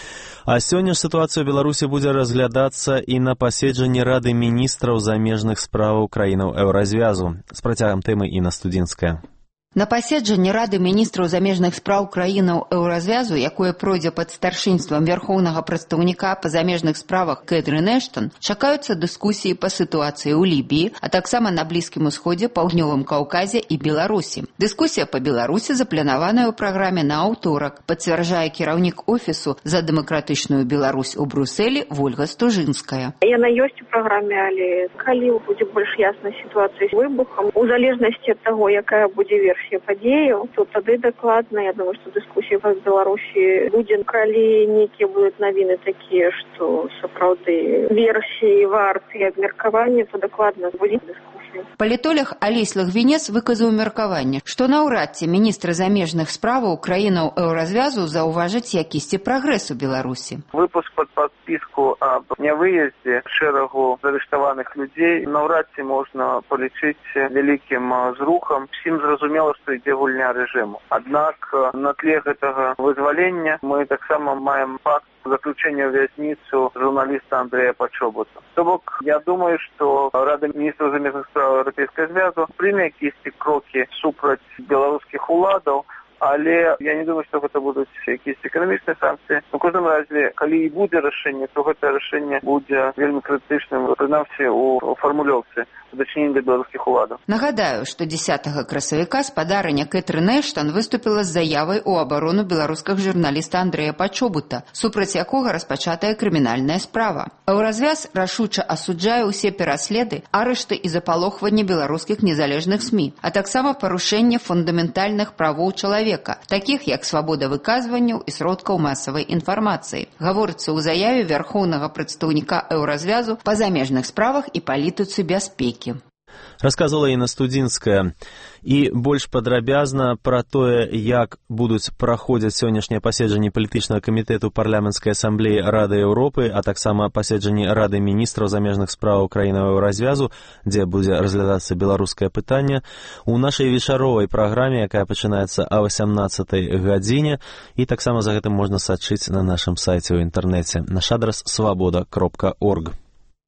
А сёння ж сітуацыя ў Беларусі будзе разглядацца і на паседжанні Рады міністраў замежных справаў краінаў Еўразвязу. З працягам тэмы Інна Студзінская. На паседжанні Рады міністраў замежных спраў краінаў Еўразвязу, якое пройдзе пад старшынствам вярхоўнага прадстаўніка па замежных справах Кэтрын Эштон, чакаюцца дыскусіі па сітуацыі ў Лібіі, а таксама на Блізкім Усходзе, Паўднёвым Каўказе і Беларусі. Дыскусія па Беларусі запланаваная ў праграме на аўторак, пацвярджае кіраўнік офісу за дэмакратычную Беларусь у Брусэлі Вольга Стужынская. Яна ёсць у праграме, але калі будзе больш ясна сітуацыя з выбухам, у залежнасці ад таго, якая будзе версія падзеяў, то тады дакладна, я думаю, што дыскусія па Беларусі будзе, калі нейкія будуць навіны такія, што сапраўды версіі варты абмеркавання, то дакладна будзе дыскусія. Палітолог Алесь Лагвінец выказаў меркаванне, што наўрад ці міністры замежных справаў краінаў Еўразвязу заўважаць якісьці прагрэс у Беларусі. Выпуск пад падпіску аб нявыездзе шэрагу зарыштаваных людзей наўрад ці можна палічыць вялікім зрухам. Усім зразумела, што ідзе гульня рэжыму. Аднак на тле гэтага вызвалення мы таксама маем факт заключения в вязницу журналиста Андрея Почобута. То бок, я думаю, что Рада министров замежных справ Европейского Союза прийме якісь кроки супраць беларускіх уладаў, але я не думаю, што гэта будуць якісь эканамічныя санкцыі. У кожным разе, калі і будзе рашэнне, то гэта рашэнне будзе вельмі крытычным, прынамсі у фармулёўцы дачынення да беларускіх уладаў. Нагадаю, што 10 красавіка спадарыня Кэтрын Эштон выступіла з заявай у абарону беларускага журналіста Андрэя Пачобута, супраць якога распачатая крымінальная справа. Еўразвяз рашуча асуджае ўсе пераследы, арышты і запалохванне беларускіх незалежных СМІ, а таксама парушэнне фундаментальных правоў чалавека, такіх як свабода выказванняў і сродкаў масавай інфармацыі. Гаворыцца ў заяве вярхоўнага прадстаўніка Еўразвязу па замежных справах і палітыцы бяспекі. Расказвала Інна Студзінская. І больш падрабязна пра тое, як будуць праходзіць сённяшнія паседжанні палітычнага камітэту парламенцкай асамблеі Рады Еўропы, а таксама паседжанні Рады міністраў замежных справаў краінаў Еўразвязу, дзе будзе разглядацца беларускае пытанне, у нашай вечаровай праграме, якая пачынаецца о 18:00 гадзіне, і таксама за гэтым можна сачыць на нашым сайце ў інтэрнэце. Наш адрас свабода.орг.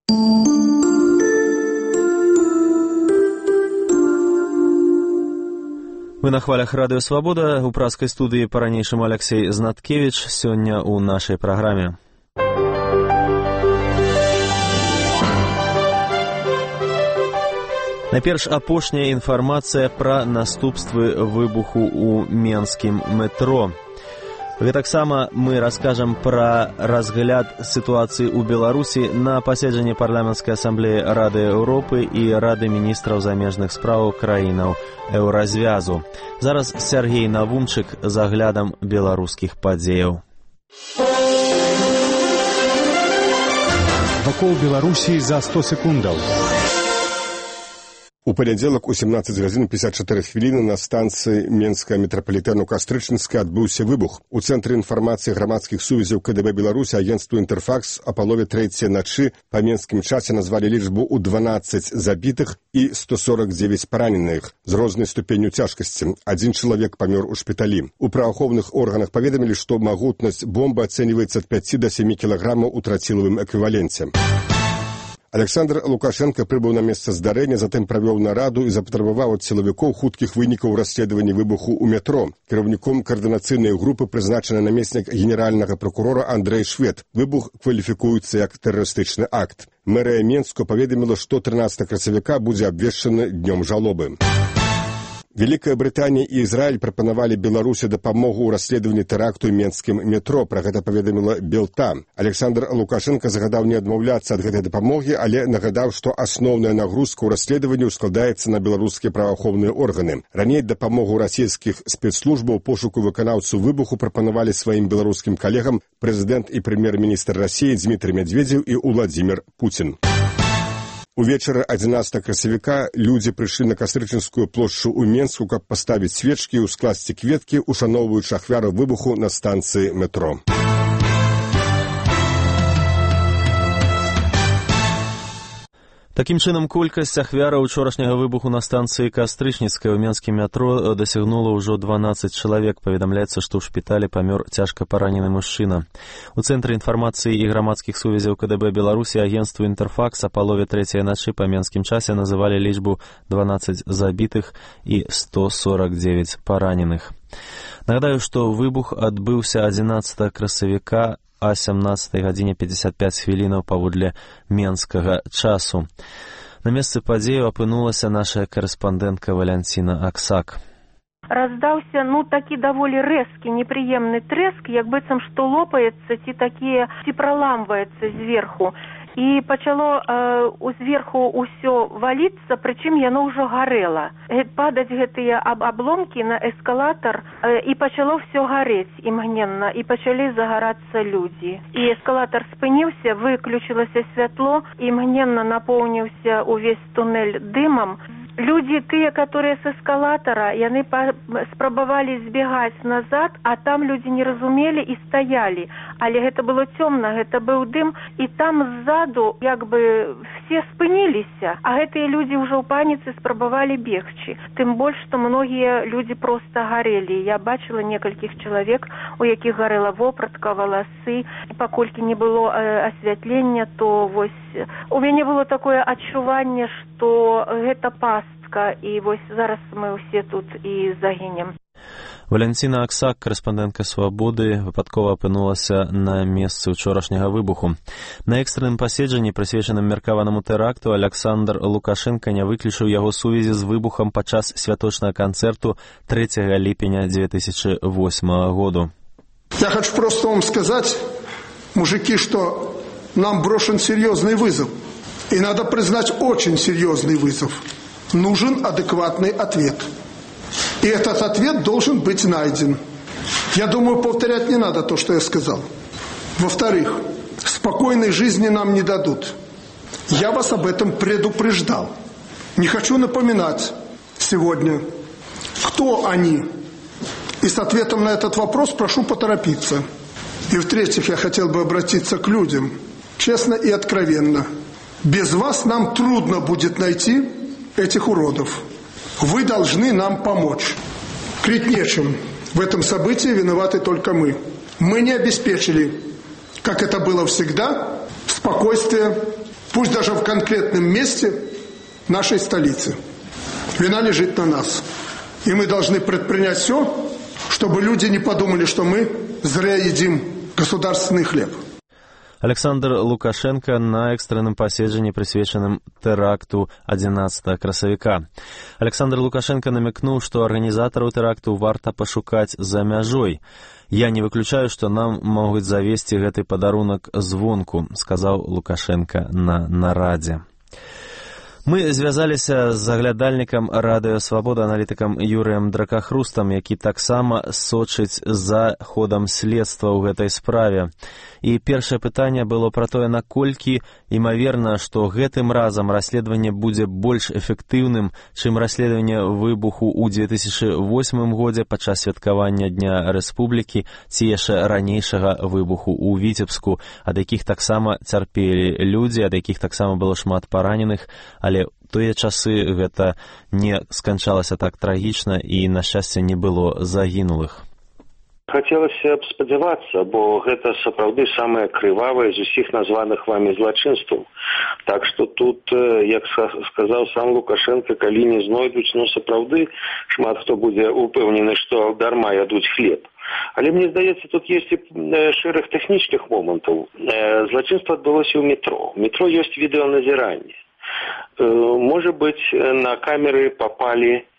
Вы на хвалях Радыё Свабода, у праскай студыі па-ранейшаму Алексей Знаткевіч, сёння ў нашай праграме. Найперш апошняя інфармацыя пра наступствы выбуху ў менскім метро. Гэтаксама мы раскажам пра разгляд сітуацыі ў Беларусі на паседжанні парламенцкай асамблеі Рады Еўропы і Рады міністраў замежных справаў краінаў Еўразвязу. Зараз Сергей Навумчык з аглядам беларускіх падзеяў. Вакол Беларусі за 100 секундаў. У панядзелак у 17:54 на станцыі Менскага метрапалітэну Кастрычніцка адбыўся выбух. У Цэнтры інфармацыі грамадскіх сувязяў КДБ Беларусі агенцтву «Інтэрфакс» о палове 3:00 начы па менскім часе назвалі лічбу ў 12 забітых і 149 параненых з рознай ступенню цяжкасці. Адзін чалавек памёр у шпіталі. У праваахоўных органах паведамілі, што магутнасць бомбы ацэньваецца ад 5 до 7 кілаграмаў у трацілавым эквіваленце. Александр Лукашенко прыбыў на месца здарэння, затым правёў нараду і запатрабаваў ад сілавікоў хуткіх вынікаў расследавання выбуху ў метро. Кіраўніком каардынацыйнай групы прызначаны намеснік генеральнага прокурора Андрэй Швед. Выбух кваліфікуецца як тэрарыстычны акт. Мэрыя Менску паведаміла, што 13 красавіка будзе абвешчаны днём жалобы. Вялікая Брытанія і Ізраіль прапанавалі Беларусі дапамогу ў расследаванні тэракту ў менскім метро. Пра гэта паведаміла Белта. Александр Лукашенко загадаў не адмаўляцца ад гэтай дапамогі, але нагадаў, што асноўная нагрузка ў расследаванні складаецца на беларускія праваахоўныя органы. Раней дапамогу расійскіх спецслужбаў пошуку выканаўцу выбуху прапанавалі сваім беларускім калегам прэзідэнт і прэм'ер-міністр Расіі Дмітрый Медведзеў і Уладзімір Пуцін. Увечары 11 красавіка людзі прыйшлі на Кастрычніцкую плошчу ў Менску, каб паставіць свечкі і ускласці кветкі, ушаноўваючы ахвяру выбуху на станцыі метро. Такім чынам, колькасць ахвяраў учорашняга выбуху на станцыі Кастрычніцкая ў менскім метро дасягнула ўжо 12 чалавек. Паведамляецца, што ў шпіталі памёр цяжка паранены мужчына. У Цэнтры інфармацыі і грамадскіх сувязяў КДБ Беларусі агенцтву «Інтэрфакс» о палове 3 начы па менскім часе называлі лічбу 12 забітых і 149 параненых. Нагадаю, што выбух адбыўся 11 красавіка о 17 гадзіне 55 хвілінаў паводле менскага часу. На месцы падзею апынулася наша карэспандэнтка Валянціна Аксак. Раздаўся, такі даволі рэзкі, непрыемны трэск, як быццам што лопаецца, ці праламваецца зверху. І пачало зверху ўсё валіцца, прычым яно ўжо гарэла. Падаць гэтыя абломкі на эскалатар, і пачало ўсё гарэць імгненна, і пачалі загарацца людзі. І эскалатар спыніўся, выключылася святло, імгненна напоўніўся увесь тунэль дымам. Людзі, тыя, которые с эскалатара, яны спрабавалі збегаць назад, а там людзі не разумелі і стаялі. Але гэта было цёмна, гэта быў дым, і там ззаду все спыніліся, а гэтыя людзі ўжо ў паніцы спрабавалі бегчы. Тым больш, што многія людзі проста гарэлі. Я бачыла некалькіх чалавек, у якіх гарэла вопратка, валасы. Паколькі не было асвятлення, то у мяне было такое адчуванне, што гэта пастка, і зараз мы ўсе тут і загінем. Валянціна Аксак, карэспандэнтка «Свабоды», выпадкова апынулася на месцы учорашняга выбуху. На экстранным паседжанні, прысвечаным меркаванаму тэракту, Александр Лукашенко не выключыў яго сувязі з выбухам падчас святочнага канцэрту 3 ліпеня 2008 году. Я хочу просто вам сказать, мужики, что нам брошен серьезный вызов. И надо признать, очень серьезный вызов. Нужен адекватный ответ. И этот ответ должен быть найден. Я думаю, повторять не надо то, что я сказал. Во-вторых, спокойной жизни нам не дадут. Я вас об этом предупреждал. Не хочу напоминать сегодня, кто они. И с ответом на этот вопрос прошу поторопиться. И в-третьих, я хотел бы обратиться к людям. Честно и откровенно. Без вас нам трудно будет найти этих уродов. Вы должны нам помочь. Крыть нечем. В этом событии виноваты только мы. Мы не обеспечили, как это было всегда, спокойствие, пусть даже в конкретном месте нашей столицы. Вина лежит на нас. И мы должны предпринять все, чтобы люди не подумали, что мы зря едим государственный хлеб. Александр Лукашенко на экстранным паседжанні, прысвечаным тэракту 11 красавіка. Александр Лукашенко намекнуў, што арганізатараў тэракту варта пашукаць за мяжой. «Я не выключаю, што нам могуць завесці гэты падарунак звонку», сказаў Лукашенко на нарадзе. Мы звязаліся з аглядальнікам радыё «Свабода», аналітыкам Юрыем Дракахрустам, які таксама сочыць за ходам следства ў гэтай справе. І першае пытанне было пра тое, наколькі імаверна, што гэтым разам расследаванне будзе больш эфектыўным, чым расследаванне выбуху ў 2008 годзе падчас святкавання Дня Рэспублікі ці яшчэ ранейшага выбуху ў Віцебску, ад якіх таксама цярпелі людзі, ад якіх таксама было шмат параненых, але тыя часы гэта не сканчалася так трагічна і, на шчасце, не было загінулых. Хацелася б спадзявацца, бо гэта сапраўды самае крывавае з усіх названых вамі злачынстваў. Так што тут, як сказаў сам Лукашенко, калі не знойдуць, сапраўды шмат хто будзе упэўнены, што дарма ядуць хлеб. Але мне здаецца, тут ёсць і шэраг тэхнічных момантаў. Злачынства адбылося ў метро. У метро ёсць відэаназіранне. Можа быць, на камеры папалі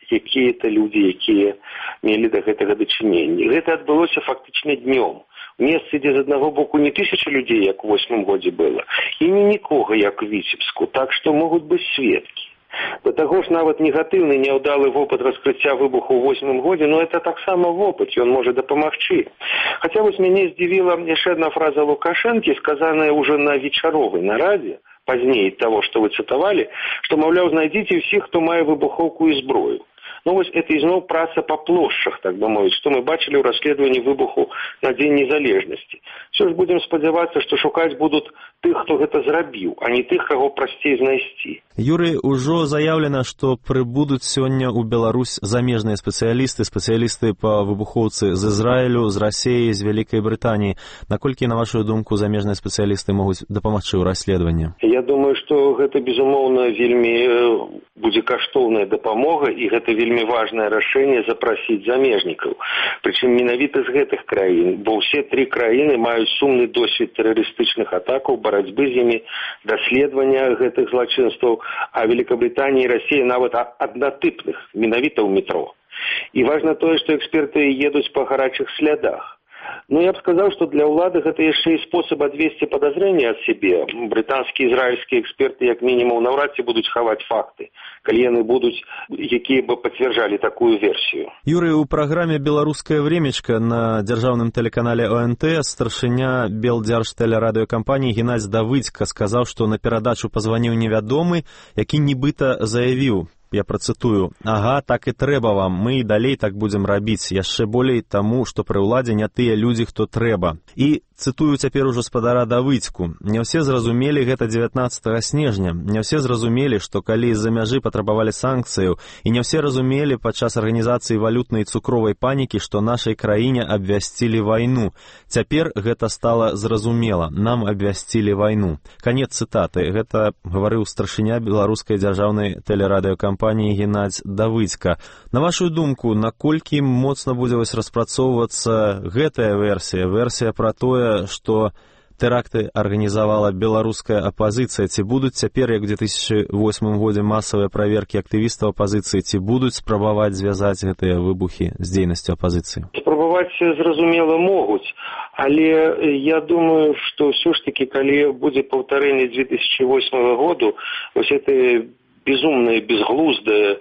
якія-то людзі, якія мелі да гэтага дачынення. Гэта адбылося фактычна днём. У месцы, дзе з аднаго боку не 1000 людзей, як у 8 годзе было, і не нікога, як у Віцебску, так што могуць быць сведкі. Да таго ж нават негатыўны няўдалы вопыт раскрыцця выбуху ў 8 годзе, но это таксама вопыт, ён можа дапамагчы. Хаця вось мяне здзівіла яшчэ адна фраза Лукашэнкі, сказаная ўжо на вечаровай нарадзе, пазней таго, што вы цытавалі, што, маўляў, знайдзіце ўсіх, хто мае выбухоўку і зброю. Ну вось это ізноў праца па плошчах, так бы мовіць, што мы бачылі ў расследаванні выбуху на Дзень незалежнасці. Все ж будзем спадзявацца, што шукаць будуць тых, хто гэта зрабіў, а не тых, каго прасцей знайсці. Юрый, ужо заяўлена, што прыбудуць сёння ў Беларусь замежныя спецыялісты па выбухоўцы з Ізраілю, з Расіі, з Вялікай Брытаніі. Наколькі, на вашу думку, замежныя спецыялісты могуць дапамагчы ў расследаванні? Я думаю, што гэта, безумоўна, вельмі будзе каштоўная дапамога, і гэта вельмі важнае рашэнне запрасіць замежнікаў. Прычым менавіта з гэтых краін, бо ўсе 3 краіны маюць сумны досвед тэрарыстычных атакаў, барацьбы з імі, даследавання гэтых злачынстваў, а Великабританія і Расія нават аднатыпных, менавіта ў метро. І важна тое, што эксперты едуць па гарачых слядах. Ну, я б сказаў, што для ўлады гэта яшчэ і спосаб адвесці падазрэнні ад сябе. Брытанскія і ізраільскія эксперты, як мінімум, наўрад ці будуць хаваць факты, калі яны будуць, якія бы пацвярджалі такую версію. Юрый, у праграме «Беларускае времечка» на дзяржаўным тэлеканале ОНТ старшыня Белдзяржтэлерадыёкампаніі Геннадзь Давыдзька сказаў, што на перадачу пазваніў невядомы, які нібыта заявіў, я працытую: «Ага, так і трэба вам, мы і далей так будзем рабіць, яшчэ болей таму, што пры ўладзе не тыя людзі, хто трэба». І цытую цяпер ужо спадара Давыдзьку: «Не ўсе зразумелі гэта 19 снежня, не ўсе зразумелі, што калі з-за мяжы патрабавалі санкцыяў, і не ўсе разумелі падчас арганізацыі валютнай цукровай панікі, што нашай краіне абвясцілі вайну. Цяпер гэта стала зразумела, нам абвясцілі вайну». Канец цытаты. Гэта гаварыў старшыня беларускай дзяржаўнай тэлерадыёкампаніі Геннадзь Давыдзька. На вашу думку, наколькі моцна будзе распрацоўвацца гэтая версія пра тое, што тэракты арганізавала беларуская апазіцыя? Ці будуць цяпер, як у 2008 годзе, масавыя праверкі актывістаў апазіцыі, ці будуць спрабаваць звязаць гэтыя выбухі з дзейнасцю апазіцыі? Спрабаваць, зразумела, могуць, але я думаю, што ўсё ж такі, калі будзе паўтарэнне 2008 году, вось это безумные, безглуздые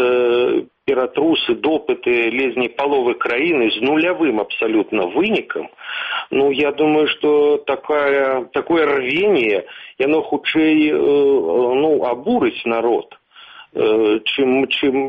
ператрусы, допыты лезней паловы краіны з нулявым абсалютна вынікам, ну, я думаю, што такое рвение, яно хутчэй абурыць народ, чым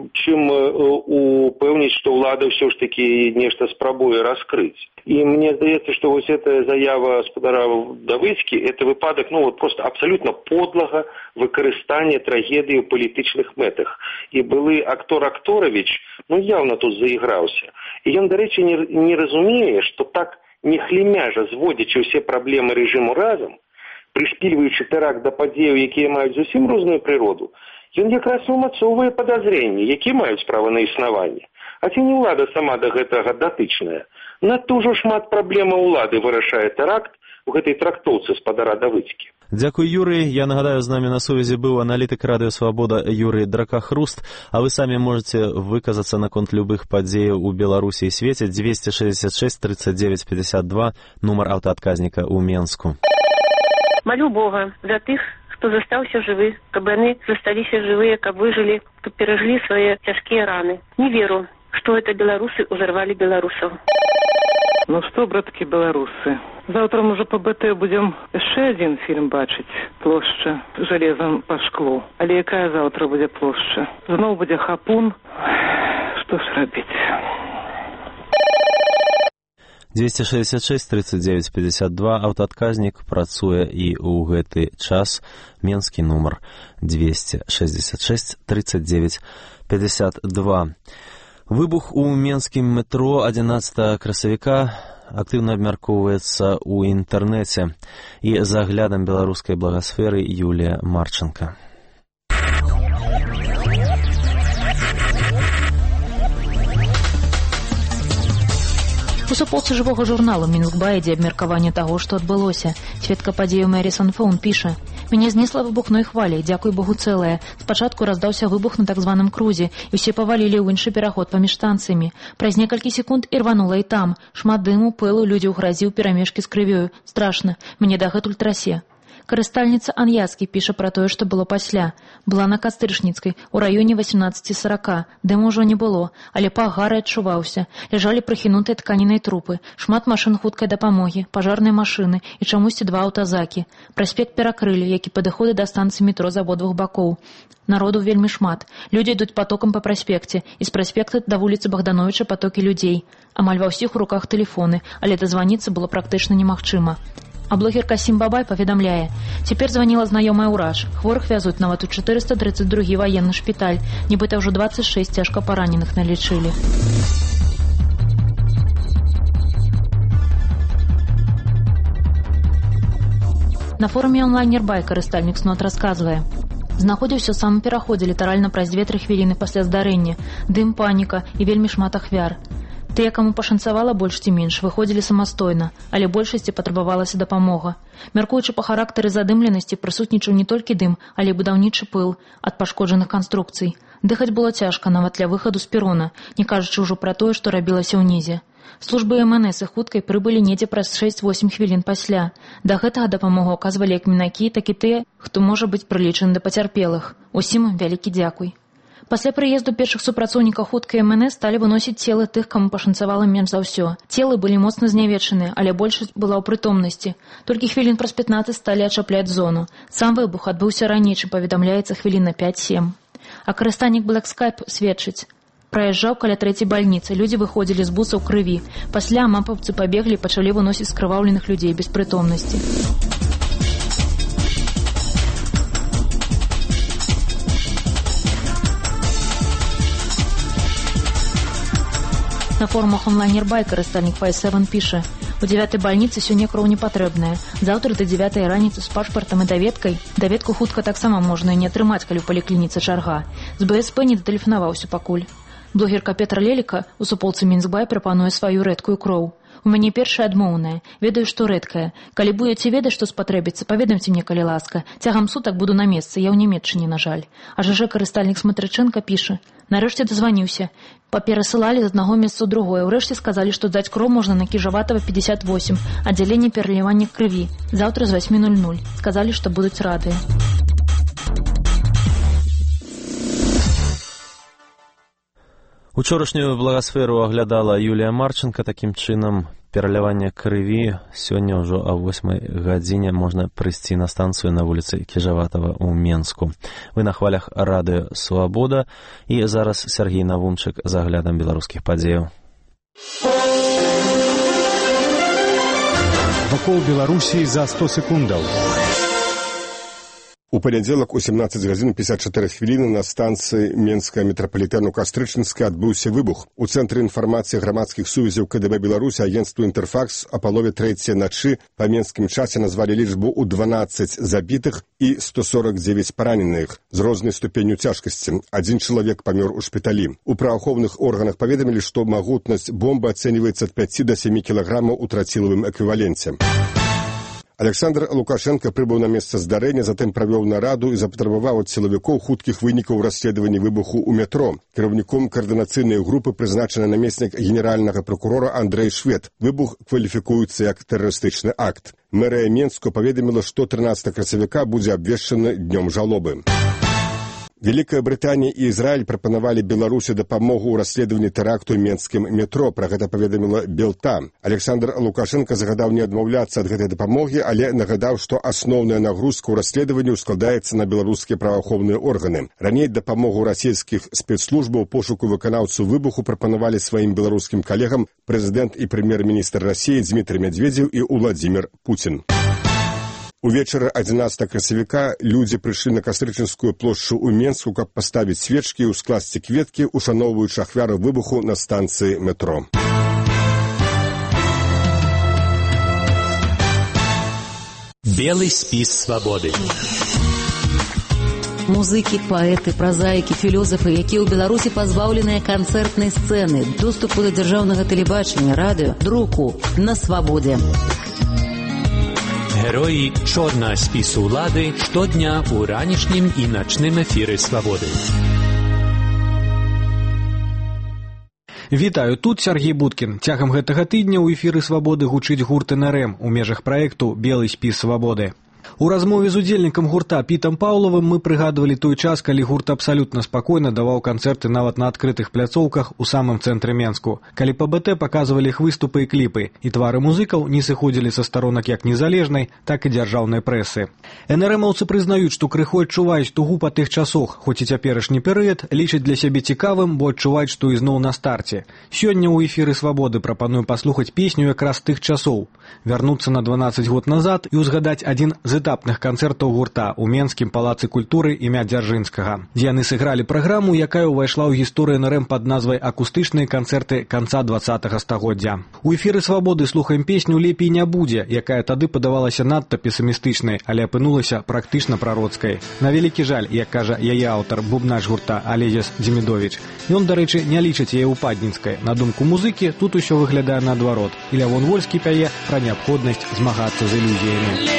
упэўніць, што ўлада ўсё ж такі нешта спрабуе раскрыць. І мне здаецца, што вось эта заява спадара Давыдзькі – это выпадак, просто абсалютна подлага выкарыстання трагедыі ў палітычных мэтах. І былы актор Акторавіч, явно тут заіграўся. І ён, дарэчы, не разумее, што так нехлімяжа зводзячы ўсе праблемы рэжыму разам, прышпільваючы тэракт да падзеяў, якія маюць зусім розную прыроду, ён якраз умацоўвае падазрэнні, якія маюць права на існаванне. А ці не ўлада сама да гэтага датычная? Надта ўжо шмат праблемаў улады вырашае тэракт у гэтай трактоўцы спадара Давыдзькі. Дзякуй, Юрый. Я нагадаю, з намі на сувязі быў аналітык радыё «Свабода» Юрый Дракахруст, а вы самі можете выказацца наконт любых падзеяў у Беларусі і свеце. 266 39 52, нумар аўтаадказніка ў Менску. Молю Бога за тых, хто застаўся жывы, каб яны засталіся жывыя, каб выжылі, каб перажылі свае цяжкія раны. Не веру, што это беларусы узарвалі беларусаў. Ну што, браткі беларусы, заўтра ўжо па БТ будзем яшчэ адзін фільм бачыць. Плошча жалезам па шклу. Але якая заўтра будзе плошча? Зноў будзе хапун. Што ж рабіць? 266 39 52, аўтаадказнік працуе і ў гэты час. Менскі нумар 266 39 52. Выбух у менскім метро 11 красавіка актыўна абмяркоўваецца ў інтэрнэце. І за аглядам беларускай благасферы Юлія Марченко. У суполцы жывога журналу «Мінскбай» ідзе абмеркаванне таго, што адбылося. Сведка падзею Мэрісон Фоун піша: Мяне знесла выбухной хваляй, дзякуй Богу цэлая. Спачатку раздаўся выбух на так званым крузе, і ўсе павалілі ў іншы пераход паміж станцыямі. Праз некалькі секунд ірванула і там. Шмат дыму, пылу, людзі ўгразіў перамешкі з крывёю. Страшна, мяне дагэтуль трасе. Карыстальніца Аньяцкі піша пра тое, што было пасля. Была на Кастрычніцкай, у раёне 18:40. Дыму ўжо не было, але пах гары адчуваўся. Ляжалі прыхінутыя тканінай трупы, шмат машын хуткай дапамогі, пажарныя машыны і чамусьці 2 аўтазакі. Праспект перакрылі, як і падыходы да станцыі метро з абодвух бакоў. Народу вельмі шмат. Людзі ідуць патокам па праспекце, і з праспекта да вуліцы Богдановича патокі людзей. Амаль ва ўсіх у руках тэлефоны, але дазваніцца было практычна немагчыма. А блогер Касім Бабай паведамляе, цяпер званіла знаёмая ўрач. Хворых вязуць нават у 432 ваенны шпіталь, нібыта ўжо 26 цяжка параненых налічылі. На форуме онлайн-Нербай карыстальнік снот расказвае. Знаходзіўся ў самым пераходзе літаральна праз 2-3 хвіліны пасля здарэння. Дым, паніка і вельмі шмат ахвяр. Тыя, каму пашанцавала больш ці менш, выходзілі самастойна, але большасці патрабавалася дапамога. Мяркуючы па характары задымленасці, прысутнічаў не толькі дым, але і будаўнічы пыл ад пашкоджаных канструкцый. Дыхаць было цяжка нават для выхаду з перона, не кажучы ўжо пра тое, што рабілася ўнізе. Службы МНС і хуткай прыбылі недзе праз 6-8 хвілін пасля. Да гэтага дапамогу аказвалі як мінакі, так і тыя, хто можа быць прылічаны да пацярпелых. Усім вялікі дзякуй. Пасля прыезду першых супрацоўнікаў хуткай МНС сталі выносіць целы тых, каму пашанцавала менш за ўсё. Целы былі моцна знявечаныя, але большасць была ў прытомнасці. Толькі хвілін праз 15 сталі ачапляць зону. Сам выбух адбыўся раней, чым паведамляецца хвілін на 5-7. А карыстальнік Black Skype сведчыць. Праязджаў каля 3-й бальніцы, людзі выходзілі з бусаў крыві. Пасля мапаўцы пабеглі і пачалі выносіць скрываўленых людзей без прытомнасці. На форумах онлайн-Нербай карыстальнік Фай7 піша: у 9-й бальніцы сёння кроў не патрэбная. Заўтра да 9-й раніцы з пашпартам і даведкай. Даведку хутка таксама можна і не атрымаць, калі ў паліклініцы чарга. З БСП не датэлефанаваўся пакуль. Блогерка Петра Леліка у суполцы Мінскбай прапануе сваю рэдкую кроў. У мяне першая адмоўная. Ведаю, што рэдкая. Калі будзеце ведаць, што спатрэбіцца, паведамце мне, калі ласка. Цягам сутак буду на месцы, я ў Нямецчыне, на жаль. А ЖЖ карыстальнік Сматрычэнка піша: нарэшце дазваніўся. Паперасылалі з аднаго месца ў другое. Урэшце сказалі, што даць кроў можна на Кіжаватава 58, аддзяленне пералівання крыві. Заўтра з 8:00. Сказалі, што будуць радыя. Учорашнюю благасферу аглядала Юлія Марченко. Такім чынам, пераляванне крыві сёння ўжо а 8 гадзіне можна прыйсці на станцыю на вуліцы Кіжаватава ў Менску. Вы на хвалях радыё Свабода, і зараз Сергей Навумчык з аглядам беларускіх падзеяў. Вакол Беларусі за 100 секундаў. У панядзелак у 17:54 на станцыі Менскага метрапалітэну Кастрычніцкай адбыўся выбух. У Цэнтры інфармацыі грамадскіх сувязяў КДБ Беларусі агенцтву Інтэрфакс о палове 3 начы па менскім часе назвалі лічбу ў 12 забітых і 149 параненых з рознай ступенню цяжкасці. Адзін чалавек памёр у шпіталі. У праваахоўных органах паведамілі, што магутнасць бомбы ацэньваецца ад 5 до 7 кілаграмаў у трацілавым эквіваленце. Александр Лукашенко прыбыў на месца здарэння, затым правёў нараду і запатрабаваў ад сілавікоў хуткіх вынікаў расследавання выбуху ў метро. Кіраўніком каардынацыйнай групы прызначаны намеснік генеральнага прокурора Андрэй Швед. Выбух кваліфікуецца як тэрарыстычны акт. Мэрыя Менску паведаміла, што 13 красавіка будзе абвешчаны днём жалобы. Вялікая Брытанія і Ізраіль прапанавалі Беларусі дапамогу ў расследаванні тэракту ў менскім метро. Пра гэта паведаміла Белта. Александр Лукашенко загадаў не адмаўляцца ад гэтай дапамогі, але нагадаў, што асноўная нагрузка ў расследаванні складаецца на беларускія праваахоўныя органы. Раней дапамогу расійскіх спецслужбаў пошуку выканаўцу выбуху прапанавалі сваім беларускім калегам прэзідэнт і прэм'ер-міністр Расіі Дмітрый Медведзеў і Уладзімір Пуцін. Увечары 11 красавіка людзі прыйшлі на Кастрычніцкую плошчу ў Менску, каб паставіць свечкі і ўскласці кветкі, ушаноўваючы ахвяру выбуху на станцыі метро. Белый спіс свабоды. Музыкі, паэты, празаікі, філёзафы, якія ў Беларусі пазбаўленыя канцэртнай сцэны, доступу да дзяржаўнага тэлебачання, радыё, друку на свабодзе. Герої «Чорна спісу улади» штодня у ранішнім і начним ефірі «Свободи». Вітаю, тут Сергій Будкін. Цягам гэтага тыдня ў эфіры «Свабоды» гучыць гурт НРМ у межах праекту «Белы спіс свабоды». У размове з удзельнікам гурта Пітам Паўлавым мы прыгадвалі той час, калі гурт абсалютна спакойна даваў канцэрты нават на адкрытых пляцоўках у самым цэнтры Менску, калі па БТ паказвалі іх выступы і кліпы, і твары музыкаў не сыходзілі са старонак як незалежнай, так і дзяржаўнай прэсы. НРМаўцы прызнаюць, што крыху адчуваюць тугу па тых часах, хоць і цяперашні перыяд лічаць для сябе цікавым, бо адчуваюць, што ізноў на старце. Сёння ў эфіры «Свабоды» прапаную паслухаць песню якраз тых часоў, вярнуцца на 12 год назад і ўзгадаць адзін з этапных канцэртаў гурта ў Менскім палацы культуры імя Дзяржынскага, дзе яны сыгралі праграму, якая ўвайшла ў гісторыю НРМ пад назвай «Акустычныя канцэрты канца 20-го стагоддзя». У эфіры «Свабоды» слухаем песню «Лепей не будзе», якая тады падавалася надта песімістычнай, але апынулася практычна прароцкай. На вялікі жаль, як кажа яе аўтар, бубнач гурта Алезіс Дзімідовіч. Ён, дарэчы, не лічыць яе упадніцкай. На думку музыкі, тут усё выглядае наадварот. І Лявон Вольскі пяе пра неабходнасць змагацца з ілюзіямі.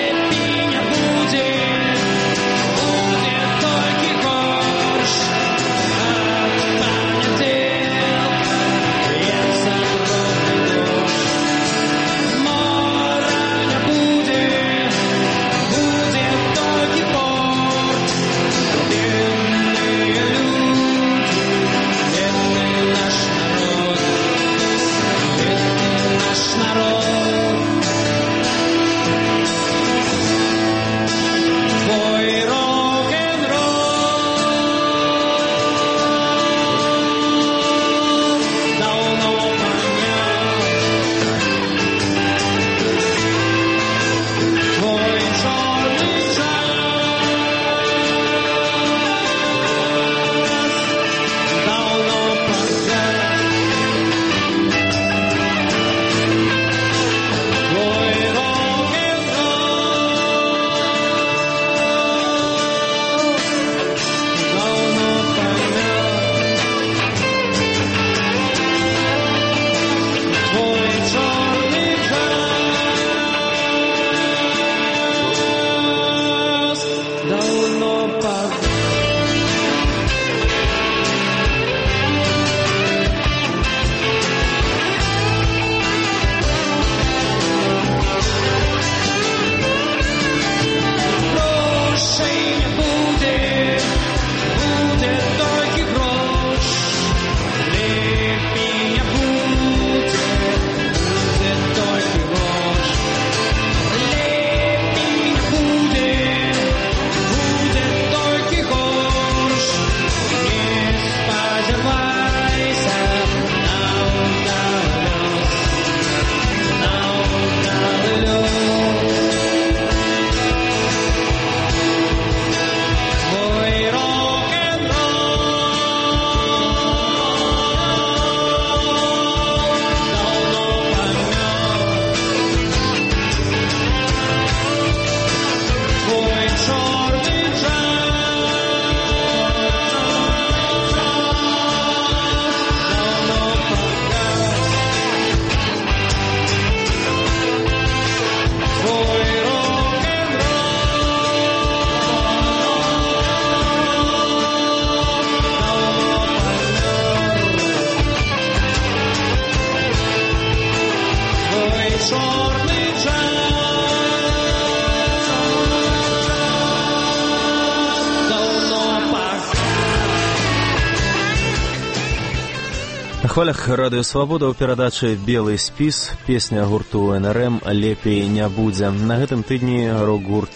На хвалях радыё «Свабода» ў перадачы «Белы спіс» песня гурту НРМ «Лепей не будзе». На гэтым тыдні рок-гурт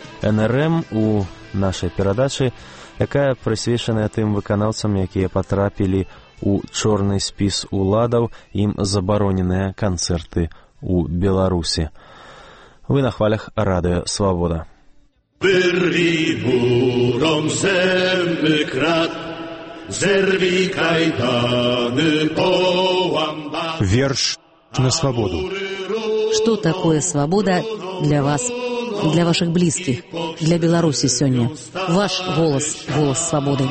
НРМ у нашай перадачы, якая прысвечаная тым выканаўцам, якія патрапілі у чорны спіс уладаў, ім забароненыя канцэрты ў Беларусі. Вы на хвалях радыё «Свабода». Wyrwij górą zęby krat, zerwij kajdany, połam bat. Верш на свободу. Что такое свобода для вас, для ваших близких, для Беларуси сегодня? Ваш голос, голос свободы.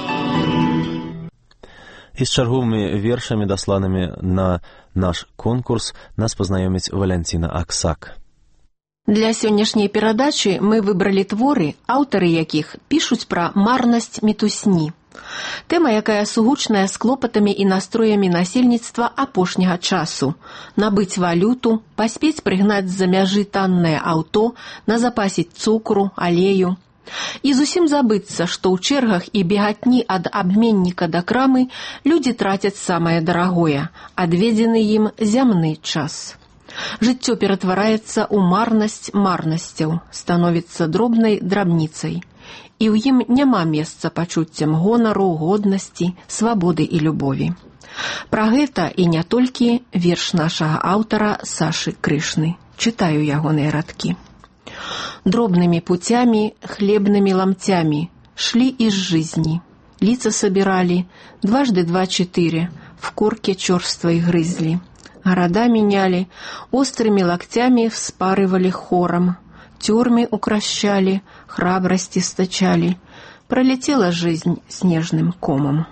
І з чарговымі вершамі, дасланымі на наш конкурс, нас пазнаёміць Валянціна Аксак. Для сённяшняй перадачы мы выбралі творы, аўтары якіх пішуць пра марнасць мітусні. Тэма, якая сугучная з клопатамі і настроямі насельніцтва апошняга часу. Набыць валюту, паспець прыгнаць з-за мяжы таннае аўто, назапасіць цукру, алею. І зусім забыцца, што ў чэргах і бегатні ад абменніка да крамы людзі трацяць самае дарагое – адведзены ім зямны час. Жыццё ператвараецца ў марнасць марнасцяў, становіцца дробнай драбніцай. І ў ім няма месца пачуццям гонару, годнасці, свабоды і любові. Пра гэта і не толькі верш нашага аўтара Сашы Крышны. Чытаю ягоныя радкі. Дробными путями, хлебными ломтями шли из жизни. Лица собирали, 2 × 2 = 4, в корке черствой грызли. Города меняли, острыми локтями вспарывали хором. Тюрьмы укращали, храбрость источали. Пролетела жизнь снежным комом.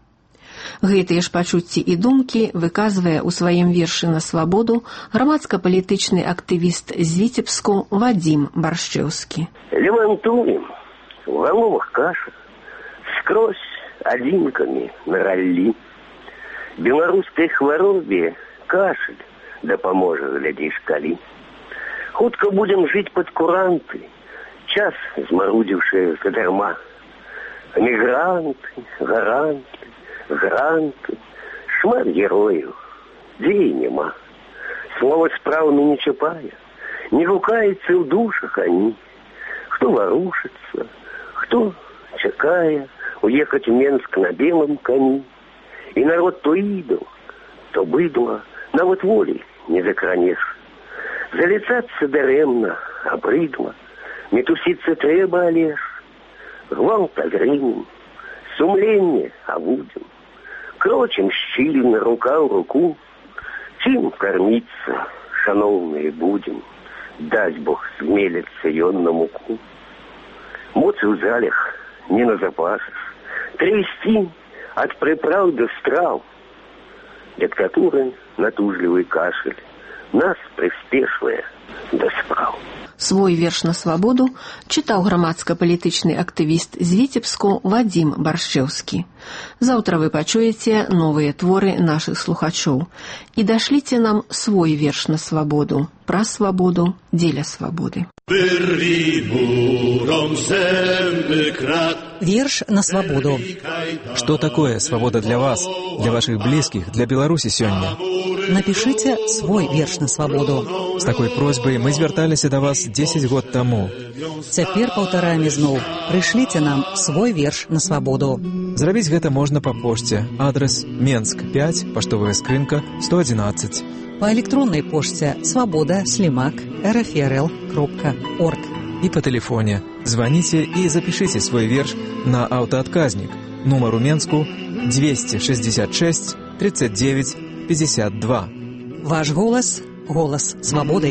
Гэтыя ж пачуцці і думкі выказвае ў сваім вершы на свабоду грамадска-палітычны актывіст з Віцебску Вадзім Баршчэўскі. Лемантуем, в головах каша, скрозь одинками на ралли. Белорусской хворобе кашель, да поможет, глядишь, кали. Хутко будем жить под куранты, час змарудзіўшыя задарма. Мігранты, гаранты, гранты, шмат героев, дзе нема. Слова справами не чапая, не гукаецца ў душах они. Хто ворушится, хто, чакая, уехать в Менск на белом коне. И народ то идол, то быдло, нават волі не закранеш. Залицаться даремно, обрыдло, метуситься трэба, алеш. Гвалт агрынем, сумленне обудем. Крочим щільна рука в руку, чим кормиться, шановные, будем. Дасть Бог смелиться ён на муку. Моцы в залях не назапасишь, трясти от приправ до страв. Диктатура, натужливый кашель, нас приспешивая до справ. Свой верш на свабоду чытаў грамадска-палітычны актывіст з Віцебску Вадзім Баршчэўскі. Заўтра вы пачуеце новыя творы нашых слухачоў. І дашліце нам свой верш на свабоду, пра свабоду, дзеля свабоды. Верш на свободу. Что такое свобода для вас, для ваших близких, для Беларуси сёння? Напишите свой верш на свободу. С такой просьбой мы звярталіся до вас 10 год тому. Цяпер паўтараем ізноў. Прышліце нам свой верш на свободу. Зрабіць гэта можна па пошце. Адрес Менск 5, паштовая скрынка 111. По электронной почте svoboda@rfrl.org. И по телефоне. Звоните и запишите свой верш на автоотказник. Номер у Менску 266 39 52. Ваш голос – голос свободы.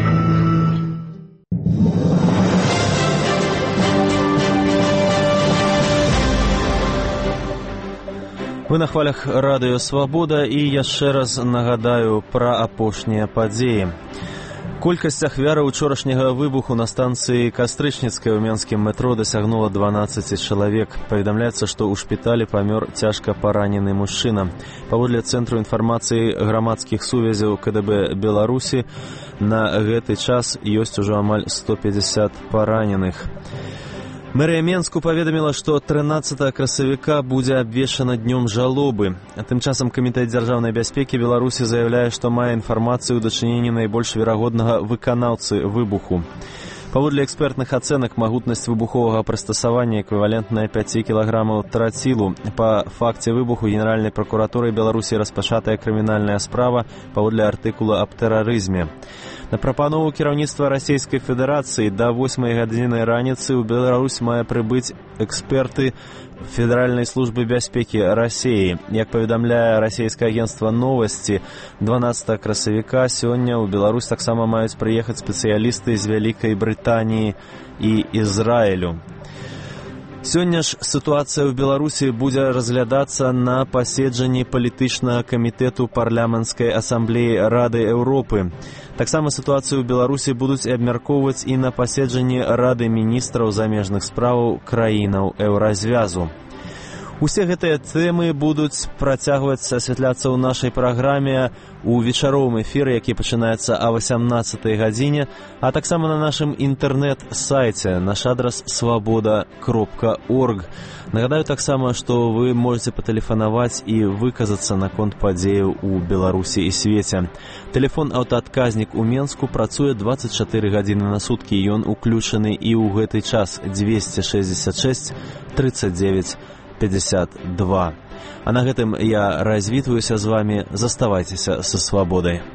Вы на хвалях радыё «Свабода» і яшчэ раз нагадаю пра апошнія падзеі. Колькасць ахвяраў учорашняга выбуху на станцыі Кастрычніцкай у менскім метро дасягнула 12 чалавек. Паведамляецца, што ў шпіталі памёр цяжка паранены мужчына. Паводле Цэнтру інфармацыі грамадскіх сувязяў КДБ Беларусі на гэты час ёсць ужо амаль 150 параненых. Мэрыя Менску паведаміла, што 13 красавіка будзе абвешчана днём жалобы. Тым часам Камітэт дзяржаўнай бяспекі Беларусі заяўляе, што мае інфармацыю ў дачыненні найбольш верагоднага выканаўцы выбуху. Паводле экспертных ацэнак, магутнасць выбуховага прыстасавання эквівалентная 5 кілаграмаў трацілу. Па факце выбуху Генеральнай пракуратурай Беларусі распачатая крымінальная справа паводле артыкула аб тэрарызме. На прапанову кіраўніцтва Расійскай Федэрацыі да 8 гадзіны раніцы ў Беларусь мае прыбыць эксперты Федэральнай службы бяспекі Расіі. Як паведамляе расійскае агенцтва «Новасці», 12 красавіка сёння ў Беларусь таксама маюць прыехаць спецыялісты з Вялікай Брытаніі і Ізраілю. Сёння ж сітуацыя ў Беларусі будзе разглядацца на паседжанні палітычнага камітэту парламенцкай асамблеі Рады Еўропы. Таксама сітуацыю ў Беларусі будуць абмяркоўваць і на паседжанні Рады міністраў замежных справаў краінаў Еўразвязу. Усе гэтыя тэмы будуць працягваць асвятляцца ў нашай праграме у вечаровым эфіры, які пачынаецца о 18-й гадзіне, а таксама на нашым інтэрнэт-сайце, наш адрас свабода.орг. Нагадаю таксама, што вы можете патэлефанаваць і выказацца наконт падзеяў у Беларусі і свеце. Тэлефон аўтаадказнік у Менску працуе 24 гадзіны на суткі, ён уключаны і ў гэты час 266 39 52. А на гэтым я развітваюся з вами. Заставайцеся са свабодай.